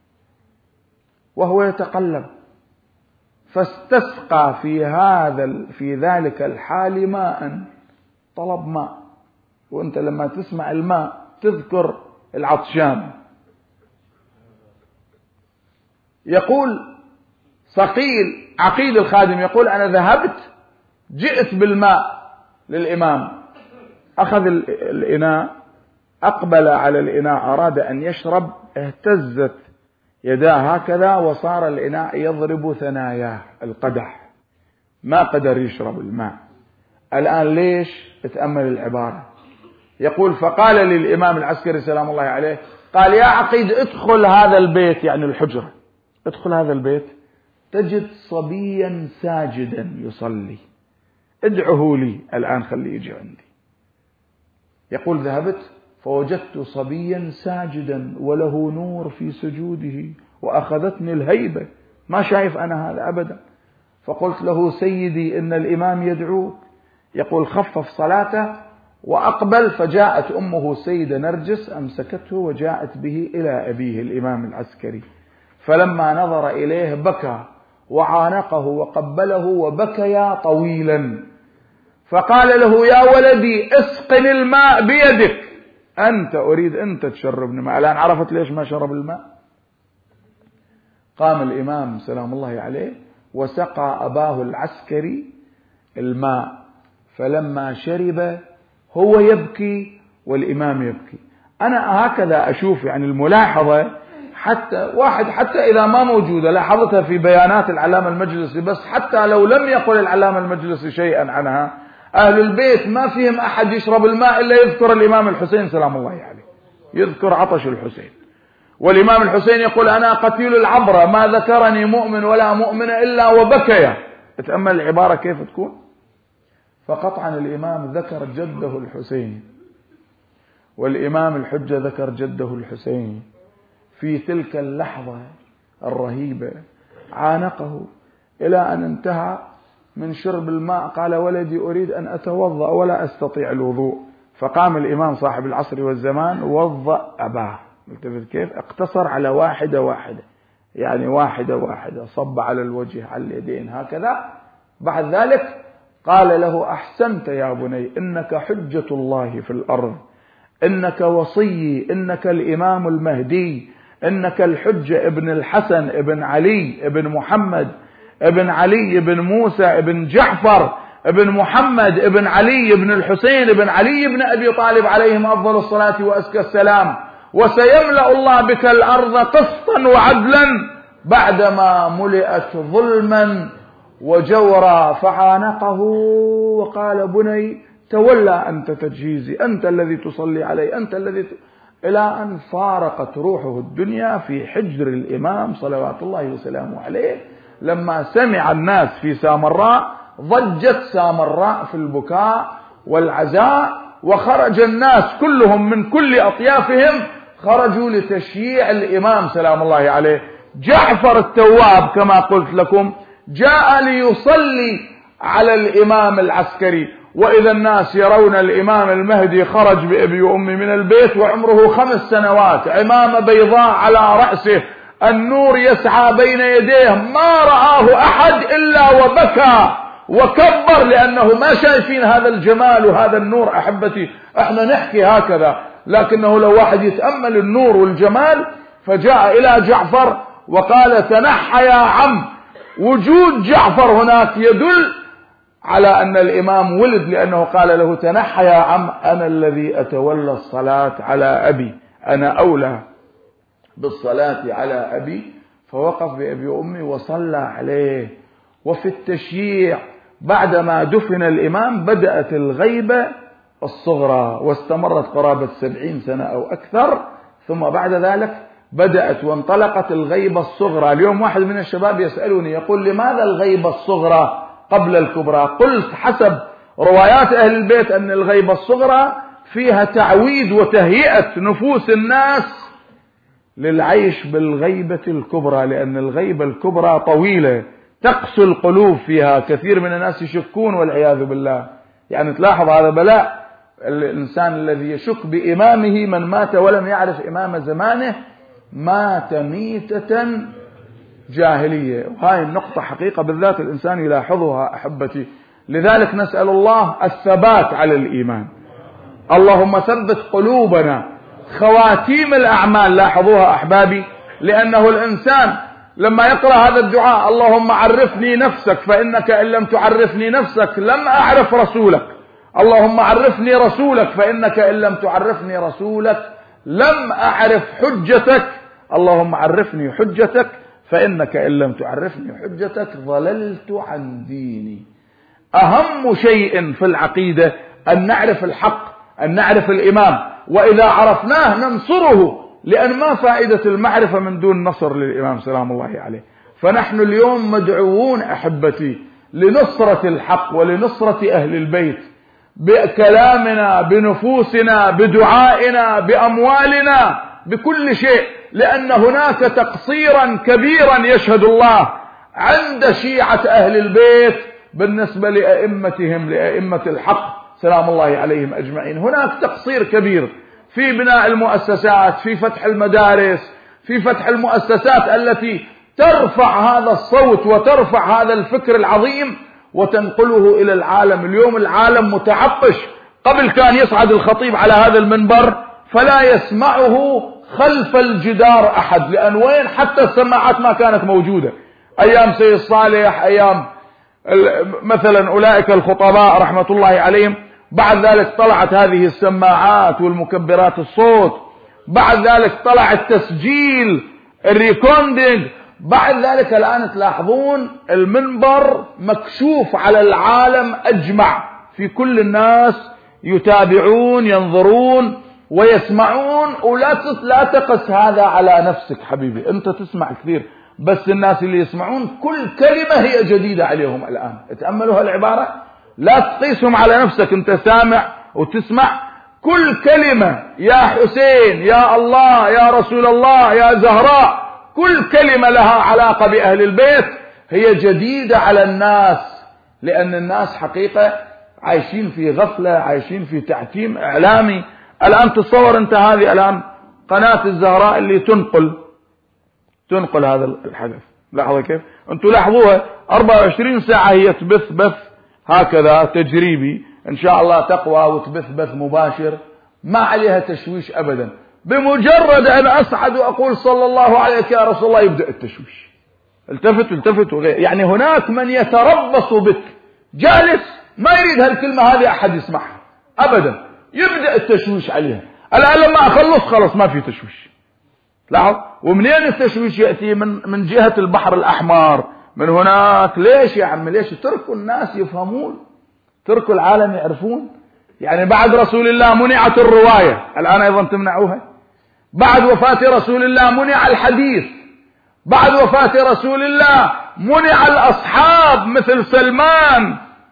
وهو يتقلب، فاستسقى في هذا في ذلك الحال ماء، طلب ماء. وانت لما تسمع الماء تذكر العطشان. يقول صقيل عقيل الخادم يقول: أنا ذهبت جئت بالماء للإمام، أخذ الإناء، أقبل على الإناء، أراد أن يشرب، اهتزت يداه هكذا وصار الإناء يضرب ثناياه القدح، ما قدر يشرب الماء. الآن ليش؟ اتأمل العبارة، يقول فقال للإمام العسكري سلام الله عليه، قال يا عقيد ادخل هذا البيت، يعني الحجرة، ادخل هذا البيت تجد صبيا ساجدا يصلي، ادعه لي الآن، خليه يجي عندي. يقول ذهبت فوجدت صبيا ساجدا وله نور في سجوده، وأخذتني الهيبة، ما شايف أنا هذا أبدا. فقلت له سيدي إن الإمام يدعوك. يقول خفف صلاته وأقبل، فجاءت أمه سيدة نرجس أمسكته وجاءت به إلى أبيه الإمام العسكري، فلما نظر إليه بكى وعانقه وقبله وبكيا طويلا، فقال له يا ولدي اسقن الماء بيدك، أنت أريد أنت تشربني ماء. الآن عرفت ليش ما شرب الماء؟ قام الإمام سلام الله عليه وسقى أباه العسكري الماء، فلما شرب هو يبكي والإمام يبكي. أنا هكذا أشوف يعني الملاحظة، حتى واحد حتى إذا ما موجودة، لاحظتها في بيانات العلامة المجلسي، بس حتى لو لم يقل العلامة المجلسي شيئا عنها، أهل البيت ما فيهم أحد يشرب الماء إلا يذكر الإمام الحسين سلام الله عليه، يذكر عطش الحسين. والإمام الحسين يقول أنا قتيل العبرة ما ذكرني مؤمن ولا مؤمن إلا وبكيا. اتأمل العبارة كيف تكون. فقطعا الإمام ذكر جده الحسين، والإمام الحجة ذكر جده الحسين. في تلك اللحظة الرهيبة عانقه إلى أن انتهى من شرب الماء، قال ولدي أريد أن أتوضأ ولا أستطيع الوضوء. فقام الإمام صاحب العصر والزمان ووضأ أباه. التفت كيف اقتصر على واحدة واحدة، يعني واحدة واحدة، صب على الوجه على اليدين هكذا. بعد ذلك قال له أحسنت يا بني، إنك حجة الله في الأرض، إنك وصي، إنك الإمام المهدي، إنك الحجة ابن الحسن ابن علي ابن محمد ابن علي ابن موسى ابن جعفر ابن محمد ابن علي ابن الحسين ابن علي ابن أبي طالب عليهم أفضل الصلاة وأزكى السلام. وسيملأ الله بك الأرض قسطا وعدلا بعدما ملئت ظلما وجورا. فعانقه وقال بني تولى أنت تجهيزي، أنت الذي تصلي علي، أنت الذي ت... إلى أن فارقت روحه الدنيا في حجر الإمام صلوات الله وسلامه عليه. لما سمع الناس في سامراء ضجت سامراء في البكاء والعزاء، وخرج الناس كلهم من كل أطيافهم، خرجوا لتشييع الإمام سلام الله عليه. جعفر التواب كما قلت لكم جاء ليصلي على الإمام العسكري، وإذا الناس يرون الإمام المهدي خرج بأبي وأمي من البيت وعمره خمس سنوات، عمامة بيضاء على رأسه، النور يسعى بين يديه، ما رآه أحد إلا وبكى وكبر، لأنه ما شايفين هذا الجمال وهذا النور. أحبتي احنا نحكي هكذا، لكنه لو واحد يتأمل النور والجمال. فجاء إلى جعفر وقال تنحى يا عم. وجود جعفر هناك يدل على أن الإمام ولد، لأنه قال له تنحى يا عم، أنا الذي أتولى الصلاة على أبي، أنا أولى بالصلاة على أبي. فوقف بأبي وأمي وصلى عليه. وفي التشييع بعدما دفن الإمام بدأت الغيبة الصغرى واستمرت قرابة سبعين سنة أو أكثر، ثم بعد ذلك بدأت وانطلقت الغيبة الصغرى. اليوم واحد من الشباب يسألني يقول لماذا الغيبة الصغرى قبل الكبرى؟ قلت حسب روايات أهل البيت أن الغيبة الصغرى فيها تعويد وتهيئة نفوس الناس للعيش بالغيبة الكبرى، لأن الغيبة الكبرى طويلة تقسو القلوب فيها. كثير من الناس يشكون والعياذ بالله. يعني تلاحظ هذا بلاء، الإنسان الذي يشك بإمامه من مات ولم يعرف إمام زمانه مات ميتة جاهلية. وهذه النقطة حقيقة بالذات الإنسان يلاحظها أحبتي. لذلك نسأل الله الثبات على الإيمان. اللهم ثبت قلوبنا. خواتيم الأعمال لاحظوها أحبابي، لأنه الإنسان لما يقرأ هذا الدعاء اللهم عرفني نفسك فإنك إن لم تعرفني نفسك لم أعرف رسولك، اللهم عرفني رسولك فإنك إن لم تعرفني رسولك لم أعرف حجتك، اللهم عرفني حجتك فإنك إن لم تعرفني حجتك ضللت عن ديني. أهم شيء في العقيدة أن نعرف الحق، أن نعرف الإمام، وإذا عرفناه ننصره، لأن ما فائدة المعرفة من دون نصر للإمام سلام الله عليه. فنحن اليوم مدعوون أحبتي لنصرة الحق ولنصرة أهل البيت بكلامنا، بنفوسنا، بدعائنا، بأموالنا، بكل شيء، لأن هناك تقصيرا كبيرا يشهد الله عند شيعة أهل البيت بالنسبة لأئمتهم، لأئمة الحق سلام الله عليهم أجمعين. هناك تقصير كبير في بناء المؤسسات، في فتح المدارس، في فتح المؤسسات التي ترفع هذا الصوت وترفع هذا الفكر العظيم وتنقله إلى العالم. اليوم العالم متعطش. قبل كان يصعد الخطيب على هذا المنبر فلا يسمعه خلف الجدار أحد، لأن وين حتى السماعات ما كانت موجودة أيام سيد صالح، أيام مثلا أولئك الخطباء رحمة الله عليهم. بعد ذلك طلعت هذه السماعات والمكبرات الصوت، بعد ذلك طلع التسجيل الريكوندينج، بعد ذلك الآن تلاحظون المنبر مكشوف على العالم أجمع، في كل الناس يتابعون ينظرون ويسمعون. ولا لا تقس هذا على نفسك حبيبي، أنت تسمع كثير، بس الناس اللي يسمعون كل كلمة هي جديدة عليهم الآن. تأملوا هالعبارة، لا تقيسهم على نفسك، أنت سامع وتسمع كل كلمة، يا حسين، يا الله، يا رسول الله، يا زهراء، كل كلمة لها علاقة بأهل البيت هي جديدة على الناس، لأن الناس حقيقة عايشين في غفلة، عايشين في تعتيم إعلامي. الآن تصور أنت هذه الآن قناة الزهراء اللي تنقل تنقل هذا الحدث، لاحظوا كيف؟ أنتم لاحظوها أربعة وعشرين ساعة هي تبث بث هكذا تجريبي، إن شاء الله تقوى وتبث بث مباشر، ما عليها تشويش أبدا. بمجرد أن أصعد وأقول صلى الله عليك يا رسول الله يبدأ التشويش. التفت التفت وغير، يعني هناك من يتربص بك جالس ما يريد هالكلمة هذه أحد يسمعها أبدا، يبدأ التشويش عليها. الآن لما أخلص خلص ما في تشويش. لاحظ، ومنين التشويش يأتي؟ من من جهة البحر الأحمر، من هناك. ليش يا عم؟ ليش تركوا الناس يفهمون، تركوا العالم يعرفون؟ يعني بعد رسول الله منعت الرواية، الآن أيضا تمنعوها. بعد وفاة رسول الله منع الحديث، بعد وفاة رسول الله منع الأصحاب مثل سلمان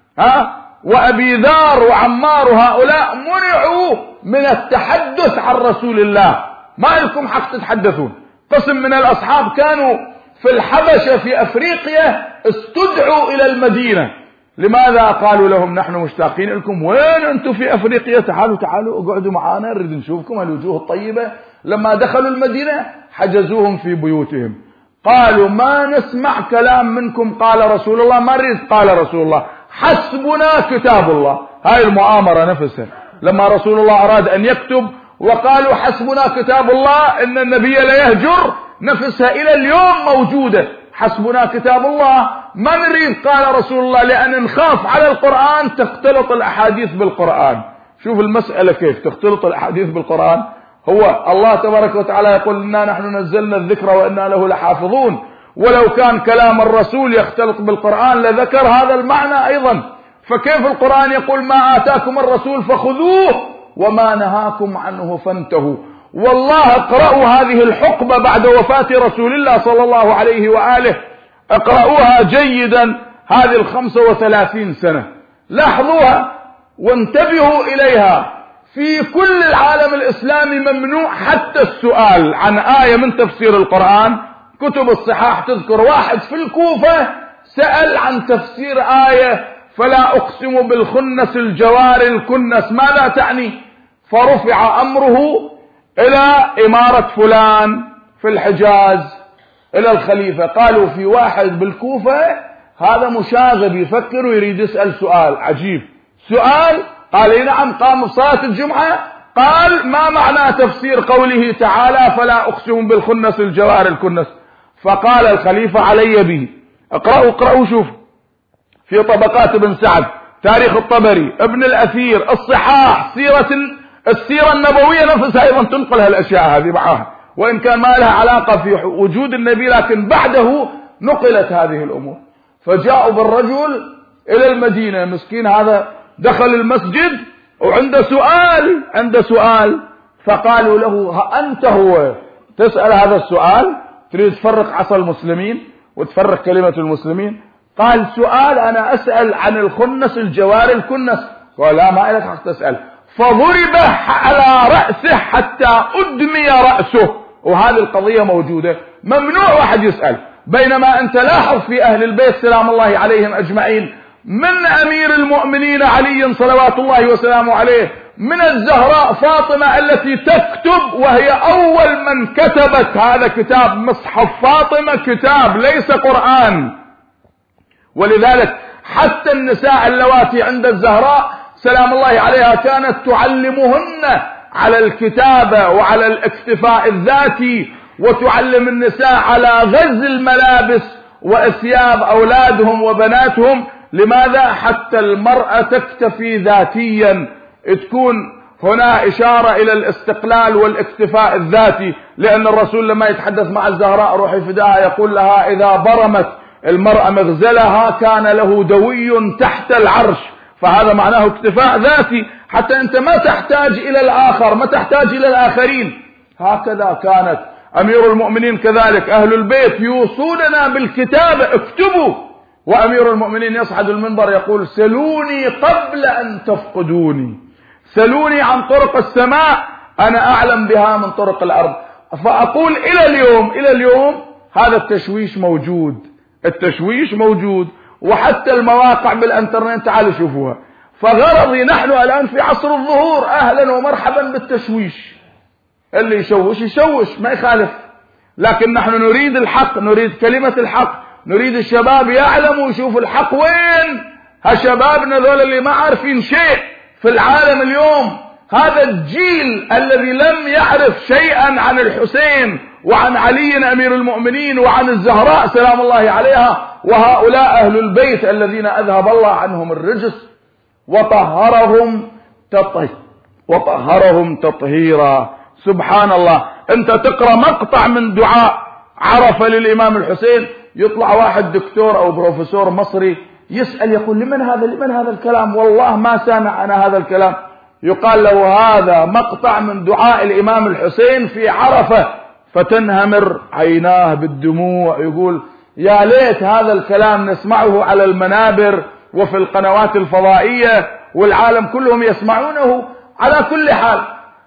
ها وأبي ذر وعمار، وهؤلاء منعوا من التحدث عن رسول الله، ما لكم حق تتحدثون. قسم من الأصحاب كانوا في الحبشة في أفريقيا استدعوا إلى المدينة. لماذا؟ قالوا لهم نحن مشتاقين لكم. وين أنتم في أفريقيا؟ تعالوا تعالوا اقعدوا معانا نريد نشوفكم الوجوه الطيبة. لما دخلوا المدينة حجزوهم في بيوتهم، قالوا ما نسمع كلام منكم قال رسول الله، ما نريد قال رسول الله، حسبنا كتاب الله. هاي المؤامرة نفسها لما رسول الله أراد أن يكتب وقالوا حسبنا كتاب الله، إن النبي لا يهجر، نفسها إلى اليوم موجودة. حسبنا كتاب الله، ما نريد قال رسول الله، لأن نخاف على القرآن تختلط الأحاديث بالقرآن. شوف المسألة كيف تختلط الأحاديث بالقرآن. هو الله تبارك وتعالى يقول إنا نحن نزلنا الذكر وإنا له لحافظون، ولو كان كلام الرسول يختلط بالقرآن لذكر هذا المعنى أيضا. فكيف القرآن يقول ما آتاكم الرسول فخذوه وما نهاكم عنه فانتهوا؟ والله اقرأوا هذه الحقبة بعد وفاة رسول الله صلى الله عليه وآله، اقرأوها جيدا، هذه الخمسة وثلاثين سنة، لاحظوها وانتبهوا إليها. في كل العالم الإسلامي ممنوع حتى السؤال عن آية من تفسير القرآن. كتب الصحاح تذكر واحد في الكوفة سأل عن تفسير آية فلا أقسم بالخنس الجوار الكنس، ماذا تعني؟ فرفع أمره إلى إمارة فلان في الحجاز إلى الخليفة. قالوا في واحد بالكوفة هذا مشاغب يفكر ويريد يسأل سؤال عجيب. سؤال قال لي نعم، قام بصلاة الجمعة قال ما معنى تفسير قوله تعالى فلا أقسم بالخنس الجوار الكنس؟ فقال الخليفة علي به. اقرأوا اقرأوا شوف في طبقات ابن سعد، تاريخ الطبري، ابن الأثير، الصحاح، سيرة السيرة النبوية نفسها أيضا تنقل هالأشياء هذه معها، وإن كان ما لها علاقة في وجود النبي لكن بعده نقلت هذه الأمور. فجاءوا بالرجل إلى المدينة، مسكين هذا دخل المسجد وعنده سؤال عنده سؤال فقالوا له أنت هو تسأل هذا السؤال؟ تريد تفرق عصا المسلمين وتفرق كلمة المسلمين؟ قال سؤال أنا أسأل عن الخنس الجواري الكنس. قال لا ما لك حق تسأل. فضرب على رأسه حتى أدمي رأسه. وهذه القضية موجودة، ممنوع واحد يسأل. بينما أنت لاحظ في أهل البيت سلام الله عليهم أجمعين، من أمير المؤمنين علي صلوات الله وسلامه عليه، من الزهراء فاطمة التي تكتب وهي أول من كتبت هذا كتاب مصحف فاطمة، كتاب ليس قرآن. ولذلك حتى النساء اللواتي عند الزهراء سلام الله عليها كانت تعلمهن على الكتابة وعلى الاكتفاء الذاتي، وتعلم النساء على غزل الملابس وأثياب أولادهم وبناتهم. لماذا؟ حتى المرأة تكتفي ذاتيا، تكون هنا إشارة إلى الاستقلال والاكتفاء الذاتي. لأن الرسول لما يتحدث مع الزهراء روحي فداها يقول لها إذا برمت المرأة مغزلها كان له دوي تحت العرش، فهذا معناه اكتفاء ذاتي، حتى أنت ما تحتاج إلى الآخر، ما تحتاج إلى الآخرين. هكذا كانت أمير المؤمنين كذلك، أهل البيت يوصوننا بالكتابة اكتبوا. وأمير المؤمنين يصعد المنبر يقول سلوني قبل أن تفقدوني، سلوني عن طرق السماء أنا أعلم بها من طرق الأرض. فأقول إلى اليوم إلى اليوم هذا التشويش موجود، التشويش موجود، وحتى المواقع بالانترنت تعالوا شوفوها. فغرضي نحن الآن في عصر الظهور، أهلا ومرحبا بالتشويش، اللي يشوش يشوش ما يخالف، لكن نحن نريد الحق، نريد كلمة الحق، نريد الشباب يعلموا ويشوفوا الحق وين. هالشبابنا ذول اللي ما عارفين شيء في العالم اليوم، هذا الجيل الذي لم يعرف شيئا عن الحسين وعن علي أمير المؤمنين وعن الزهراء سلام الله عليها، وهؤلاء أهل البيت الذين أذهب الله عنهم الرجس وطهرهم تطهيرا وطهرهم تطهيرا. سبحان الله. أنت تقرأ مقطع من دعاء عرفة للإمام الحسين، يطلع واحد دكتور أو بروفيسور مصري يسأل يقول لمن هذا لمن هذا الكلام؟ والله ما سامع أنا هذا الكلام. يقال له هذا مقطع من دعاء الإمام الحسين في عرفة، فتنهمر عيناه بالدموع، يقول يا ليت هذا الكلام نسمعه على المنابر وفي القنوات الفضائية والعالم كلهم يسمعونه. على كل حال،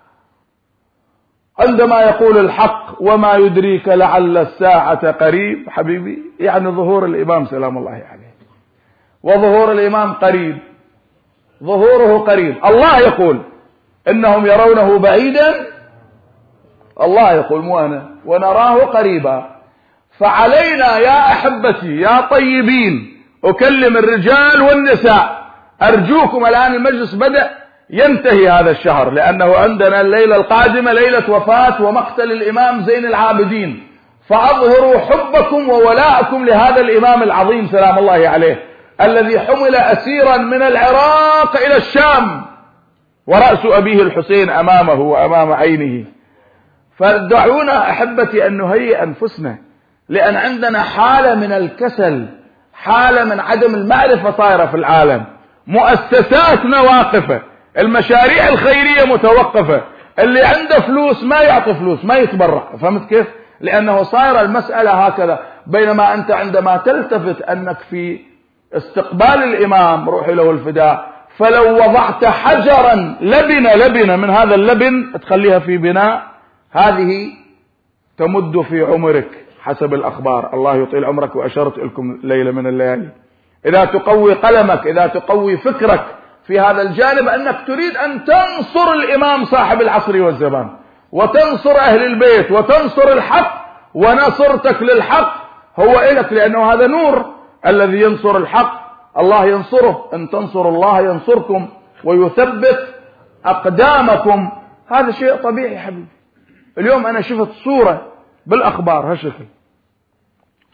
عندما يقول الحق وما يدريك لعل الساعة قريب، حبيبي يعني ظهور الإمام سلام الله عليه، وظهور الإمام قريب، ظهوره قريب. الله يقول إنهم يرونه بعيدا، الله يقول مو أنا، ونراه قريبا. فعلينا يا أحبتي يا طيبين، أكلم الرجال والنساء، أرجوكم الآن المجلس بدأ ينتهي هذا الشهر، لأنه عندنا الليلة القادمة ليلة وفاة ومقتل الإمام زين العابدين، فأظهروا حبكم وولاءكم لهذا الإمام العظيم سلام الله عليه، الذي حمل أسيرا من العراق إلى الشام ورأس أبيه الحسين أمامه وأمام عينه. فدعونا أحبتي أن نهيئ أنفسنا، لأن عندنا حالة من الكسل، حالة من عدم المعرفة صايرة في العالم. مؤسساتنا واقفة، المشاريع الخيرية متوقفة، اللي عنده فلوس ما يعطي فلوس ما يتبرع، فهمت كيف؟ لأنه صاير المسألة هكذا. بينما أنت عندما تلتفت أنك في استقبال الإمام روحي له الفداء، فلو وضعت حجرا لبنة لبنة من هذا اللبن تخليها في بناء، هذه تمد في عمرك حسب الأخبار. الله يطيل عمرك، وأشرت لكم ليلة من الليالي. إذا تقوي قلمك، إذا تقوي فكرك في هذا الجانب، أنك تريد أن تنصر الإمام صاحب العصر والزمان، وتنصر أهل البيت، وتنصر الحق، ونصرتك للحق هو إلك، لأنه هذا نور. الذي ينصر الحق الله ينصره، إن تنصروا الله ينصركم ويثبت أقدامكم. هذا شيء طبيعي حبيبي. اليوم أنا شفت صورة بالأخبار هالشكل،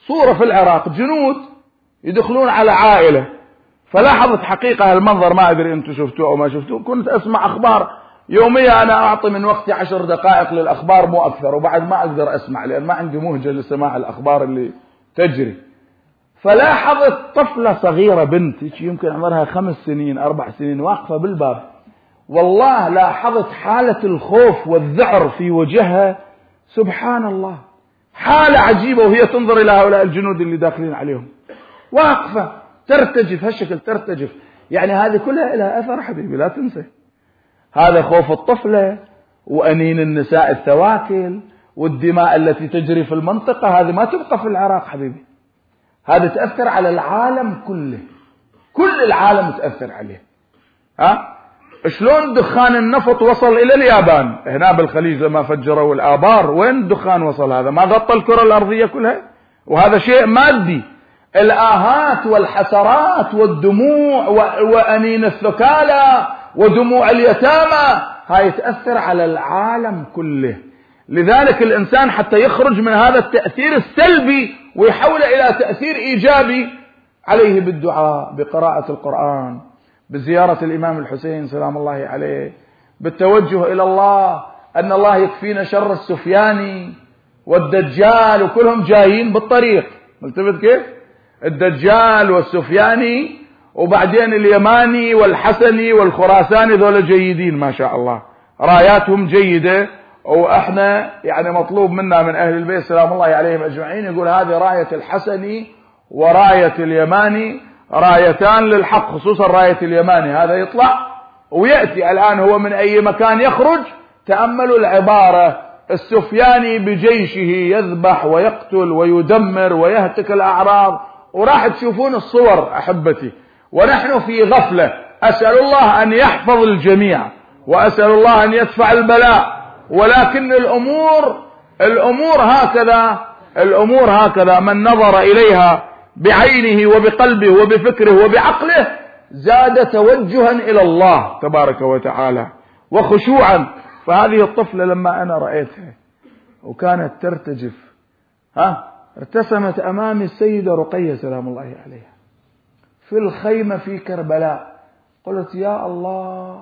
صورة في العراق جنود يدخلون على عائلة، فلاحظت حقيقة المنظر، ما أدري أنتم شفتوه أو ما شفتوه. كنت أسمع أخبار يومية، أنا أعطي من وقتي عشر دقائق للأخبار مو أكثر، وبعد ما أقدر أسمع لأن ما عندي مهجة لسماع الأخبار اللي تجري. فلاحظت طفلة صغيرة بنت يمكن عمرها خمس سنين أربع سنين واقفة بالباب، والله لاحظت حالة الخوف والذعر في وجهها، سبحان الله، حالة عجيبة وهي تنظر إلى هؤلاء الجنود اللي داخلين عليهم، واقفة ترتجف هالشكل، ترتجف. يعني هذه كلها لها أثر حبيبي، لا تنسى. هذا خوف الطفلة وأنين النساء الثواكل والدماء التي تجري في المنطقة، هذه ما تبقى في العراق حبيبي، هذا تأثر على العالم كله، كل العالم تأثر عليه. ها شلون دخان النفط وصل إلى اليابان هنا بالخليج لما فجروا الآبار؟ وين الدخان وصل؟ هذا ما غطى الكرة الأرضية كلها، وهذا شيء مادي. الآهات والحسرات والدموع وأنين الثكالى ودموع اليتامى هاي تأثر على العالم كله. لذلك الإنسان حتى يخرج من هذا التأثير السلبي ويحوله إلى تأثير إيجابي عليه بالدعاء، بقراءة القرآن، بزيارة الإمام الحسين سلام الله عليه، بالتوجه إلى الله أن الله يكفينا شر السفياني والدجال، وكلهم جايين بالطريق. ملتفت كيف؟ الدجال والسفياني وبعدين اليماني والحسني والخراساني، ذول جيدين ما شاء الله، راياتهم جيدة، وإحنا يعني مطلوب منا من أهل البيت سلام الله عليهم أجمعين يقول هذه راية الحسني وراية اليماني رايتان للحق، خصوصا راية اليماني هذا يطلع ويأتي الآن هو من أي مكان يخرج. تأملوا العبارة، السفياني بجيشه يذبح ويقتل ويدمر ويهتك الأعراض، وراح تشوفون الصور أحبتي، ونحن في غفلة. أسأل الله أن يحفظ الجميع وأسأل الله أن يدفع البلاء، ولكن الأمور الأمور هكذا، الأمور هكذا، من نظر إليها بعينه وبقلبه وبفكره وبعقله زاد توجها إلى الله تبارك وتعالى وخشوعا. فهذه الطفلة لما أنا رأيتها وكانت ترتجف، ها ارتسمت أمامي السيدة رقية سلام الله عليها في الخيمة في كربلاء. قلت يا الله،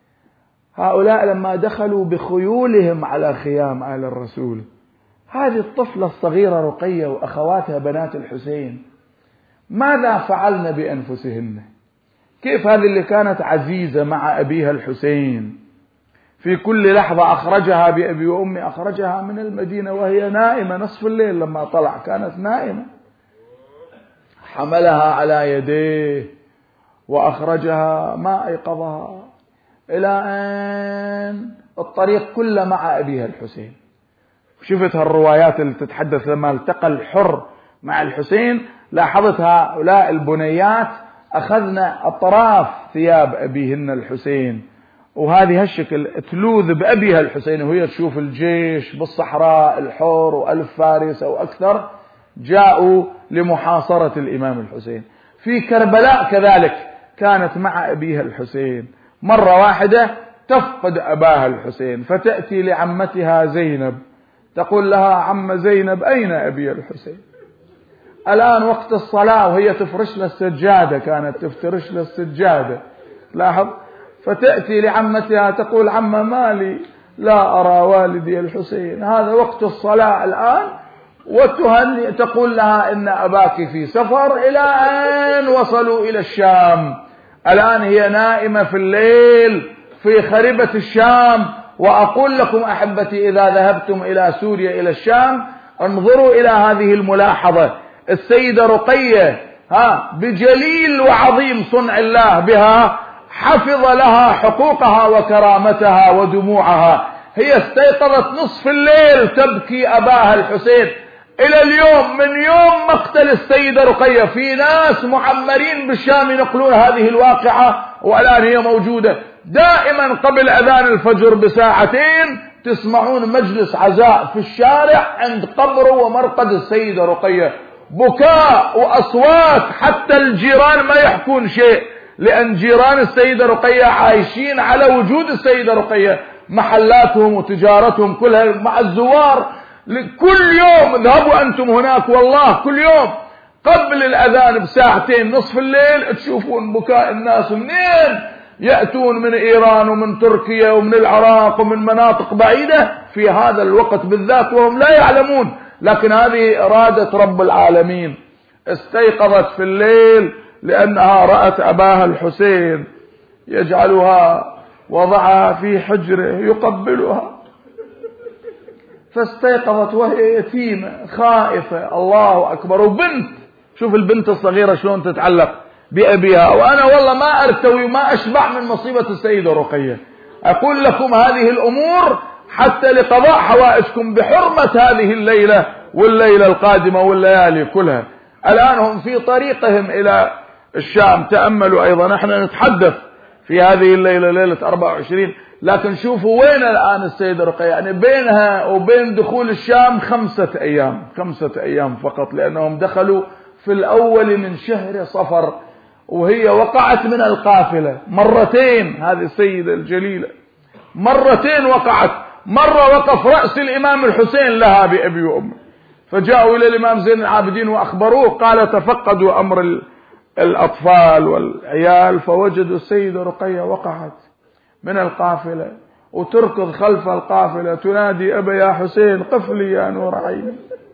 هؤلاء لما دخلوا بخيولهم على خيام آل الرسول، هذه الطفلة الصغيرة رقية وأخواتها بنات الحسين ماذا فعلن بأنفسهن؟ كيف هذه اللي كانت عزيزة مع أبيها الحسين في كل لحظة أخرجها بأبي وأمي، أخرجها من المدينة وهي نائمة نصف الليل، لما طلع كانت نائمة، حملها على يديه وأخرجها ما أيقظها إلى أن الطريق كله مع أبيها الحسين. شفت هالروايات اللي تتحدث لما التقى الحر مع الحسين، لاحظت هؤلاء البنيات أخذن أطراف ثياب أبيهن الحسين، وهذه هالشكل تلوذ بأبيها الحسين وهي تشوف الجيش بالصحراء الحور وألف فارس أو أكثر جاءوا لمحاصرة الإمام الحسين. في كربلاء كذلك كانت مع أبيها الحسين، مرة واحدة تفقد أباها الحسين فتأتي لعمتها زينب تقول لها عم زينب أين أبي الحسين؟ الآن وقت الصلاة وهي تفرش له السجادة، كانت تفترش له السجادة، لاحظ، فتأتي لعمتها تقول عم مالي لا أرى والدي الحسين، هذا وقت الصلاة الآن، وتهنئ تقول لها إن أباك في سفر إلى أن وصلوا إلى الشام. الآن هي نائمة في الليل في خربة الشام. وأقول لكم أحبتي إذا ذهبتم إلى سوريا إلى الشام انظروا إلى هذه الملاحظة، السيدة رقية ها بجليل وعظيم صنع الله بها حفظ لها حقوقها وكرامتها ودموعها. هي استيقظت نصف الليل تبكي أباها الحسين. إلى اليوم من يوم مقتل السيدة رقية في ناس معمرين بالشام ينقلون هذه الواقعة، والآن هي موجودة. دائما قبل أذان الفجر بساعتين تسمعون مجلس عزاء في الشارع عند قبر ومرقد السيدة رقية، بكاء وأصوات، حتى الجيران ما يحكون شيء، لأن جيران السيدة رقية عايشين على وجود السيدة رقية، محلاتهم وتجارتهم كلها مع الزوار كل يوم اذهبوا أنتم هناك والله كل يوم قبل الأذان بساعتين نصف الليل تشوفون بكاء الناس منين يأتون من إيران ومن تركيا ومن العراق ومن مناطق بعيدة في هذا الوقت بالذات وهم لا يعلمون، لكن هذه إرادة رب العالمين. استيقظت في الليل لأنها رأت أباها الحسين يجعلها وضعها في حجره يقبلها، فاستيقظت وهي يتيمة خائفة. الله أكبر. وبنت، شوف البنت الصغيرة شلون تتعلق بأبيها. وأنا والله ما أرتوي وما أشبع من مصيبة السيدة رقية. أقول لكم هذه الأمور حتى لقضاء حوائجكم بحرمة هذه الليلة والليلة القادمة والليالي كلها. الآن هم في طريقهم إلى الشام. تأملوا أيضا، احنا نتحدث في هذه الليلة ليلة أربعة وعشرين، لكن شوفوا وين الآن السيدة رقية، يعني بينها وبين دخول الشام خمسة أيام، خمسة أيام فقط، لأنهم دخلوا في الأول من شهر صفر، وهي وقعت من القافلة مرتين. هذه السيدة الجليلة مرتين وقعت، مرة وقف رأس الإمام الحسين لها بأبي وأمه، فجاءوا إلى الإمام زين العابدين وأخبروه، قال تفقدوا أمر الأطفال والعيال فوجدوا السيدة رقية وقعت من القافلة وتركض خلف القافلة تنادي أبا يا حسين قف لي يا نور عيني.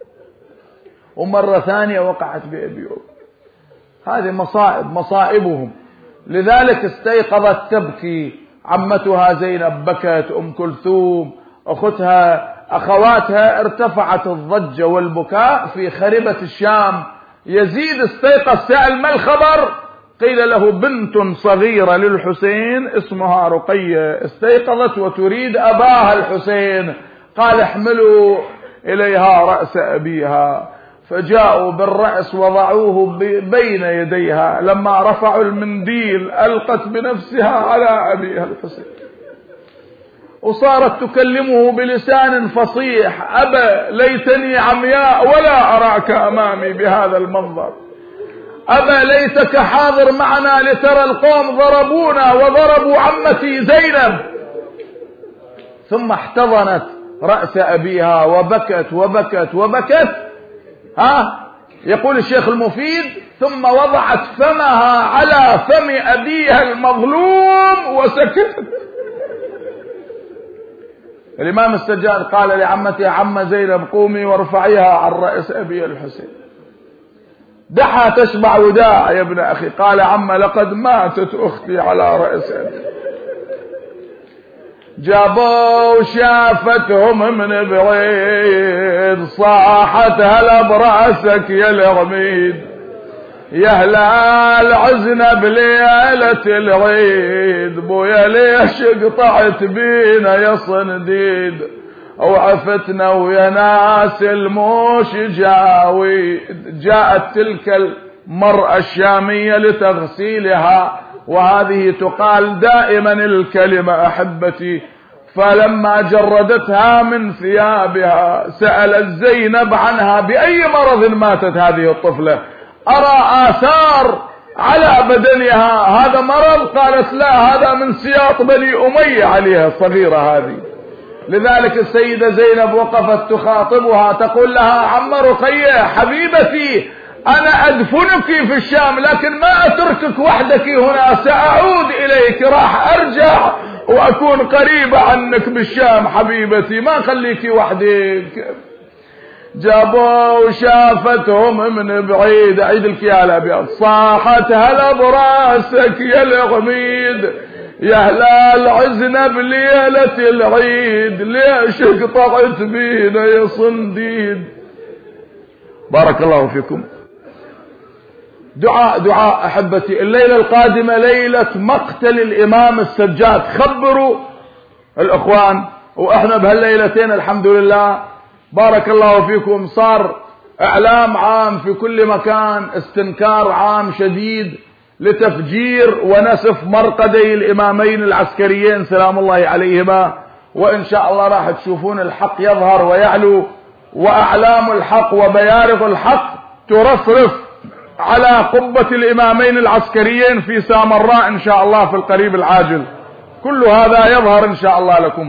ومرة ثانية وقعت بأبي وأمه. هذه مصائب مصائبهم. لذلك استيقظت تبكي. عمتها زينب بكت، أم كلثوم أختها، أخواتها، ارتفعت الضجة والبكاء في خربة الشام. يزيد استيقظ سأل ما الخبر؟ قيل له بنت صغيرة للحسين اسمها رقية استيقظت وتريد أباها الحسين. قال احملوا إليها رأس أبيها، فجاءوا بالرأس وضعوه بين يديها. لما رفعوا المنديل ألقت بنفسها على أبيها الحسين، وصارت تكلمه بلسان فصيح: أبا ليتني عمياء ولا أراك أمامي بهذا المنظر، أبا ليتك حاضر معنا لترى القوم ضربونا وضربوا عمتي زينب. ثم احتضنت رأس أبيها وبكت وبكت وبكت. ها يقول الشيخ المفيد: ثم وضعت فمها على فم أبيها المظلوم وسكتت. الإمام السجاد قال لعمتها: عم زينب قومي وارفعيها عن رأس أبي الحسين. دعها تشبع وداع يا ابن أخي. قال: عم لقد ماتت أختي على رأس أبي. جابوا شافتهم من بعيد، صاحت هلا براسك يا العميد، يا هلال عزنا بليلة العيد، بويا ليش قطعت بينا يا صنديد، وعفتنا ويا ناس الموش جاوي. جاءت تلك المرأة الشامية لتغسيلها، وهذه تقال دائما الكلمة أحبتي. فلما جردتها من ثيابها سألت زينب عنها: بأي مرض ماتت هذه الطفلة؟ أرى آثار على بدنها، هذا مرض؟ قالت: لا، هذا من سياط بني أمية عليها الصغيرة هذه. لذلك السيدة زينب وقفت تخاطبها تقول لها: عم رقية حبيبتي، أنا أدفنك في الشام لكن ما أتركك وحدك هنا، سأعود إليك، راح أرجع وأكون قريبة عنك بالشام حبيبتي، ما خليك وحدك. جابوا شافتهم من بعيد، عيد الكيال أبيض، صاحت هلا براسك يا العميد، يا هلال عزنا بليلة العيد، ليش قطعت بينا يا صنديد. بارك الله فيكم. دعاء دعاء أحبتي. الليلة القادمة ليلة مقتل الإمام السجاد. خبروا الأخوان، وإحنا بهالليلتين الحمد لله بارك الله فيكم صار إعلام عام في كل مكان، استنكار عام شديد لتفجير ونسف مرقدي الإمامين العسكريين سلام الله عليهما. وإن شاء الله راح تشوفون الحق يظهر ويعلو، وأعلام الحق وبيارق الحق ترفرف على قبة الإمامين العسكريين في سامراء إن شاء الله في القريب العاجل. كل هذا يظهر إن شاء الله لكم.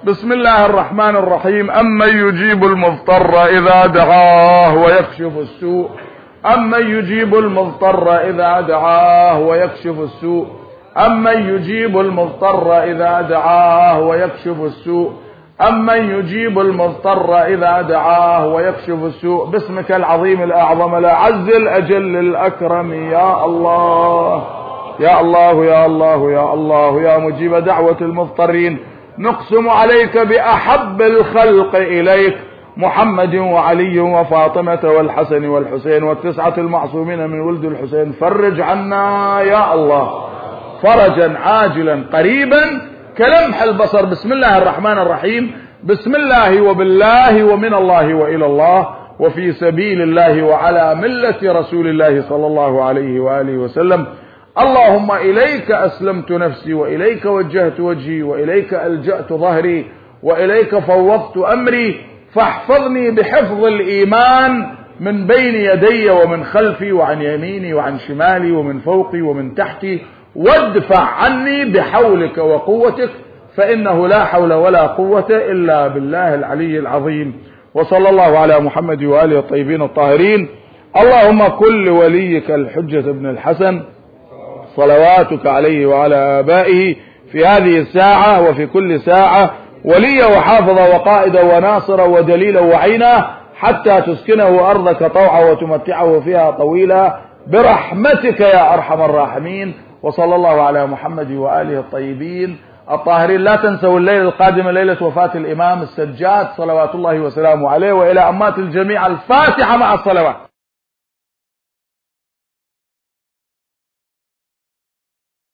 بسم الله الرحمن الرحيم. أمن يجيب المضطر إذا دعاه ويكشف السوء أمن يجيب المضطر إذا دعاه ويكشف السوء أمن يجيب المضطر إذا دعاه ويكشف السوء أمن يجيب المضطر إذا دعاه ويكشف السوء. باسمك العظيم الأعظم الأعز الأجل الأكرم يا الله يا الله يا الله يا الله يا مجيب دعوة المضطرين، نقسم عليك بأحب الخلق إليك محمد وعلي وفاطمة والحسن والحسين والتسعة المعصومين من ولد الحسين، فرج عنا يا الله فرجا عاجلا قريبا كلمح البصر. بسم الله الرحمن الرحيم. بسم الله وبالله ومن الله وإلى الله وفي سبيل الله وعلى ملة رسول الله صلى الله عليه وآله وسلم. اللهم إليك أسلمت نفسي وإليك وجهت وجهي وإليك ألجأت ظهري وإليك فوضت أمري، فاحفظني بحفظ الإيمان من بين يدي ومن خلفي وعن يميني وعن شمالي ومن فوقي ومن تحتي، وادفع عني بحولك وقوتك، فإنه لا حول ولا قوة إلا بالله العلي العظيم. وصلى الله على محمد وآله الطيبين الطاهرين. اللهم كل وليك الحجة ابن الحسن صلواتك عليه وعلى آبائه في هذه الساعة وفي كل ساعة وليا وحافظا وقائدا وناصرا ودليلا وعينا، حتى تسكنه أرضك طوعا وتمتعه فيها طويلا برحمتك يا أرحم الراحمين. وصلى الله على محمد وآله الطيبين الطاهرين. لا تنسوا الليلة القادمة ليلة وفاة الإمام السجاد صلوات الله وسلامه عليه، وإلى أمات الجميع الفاتحة مع الصلوات.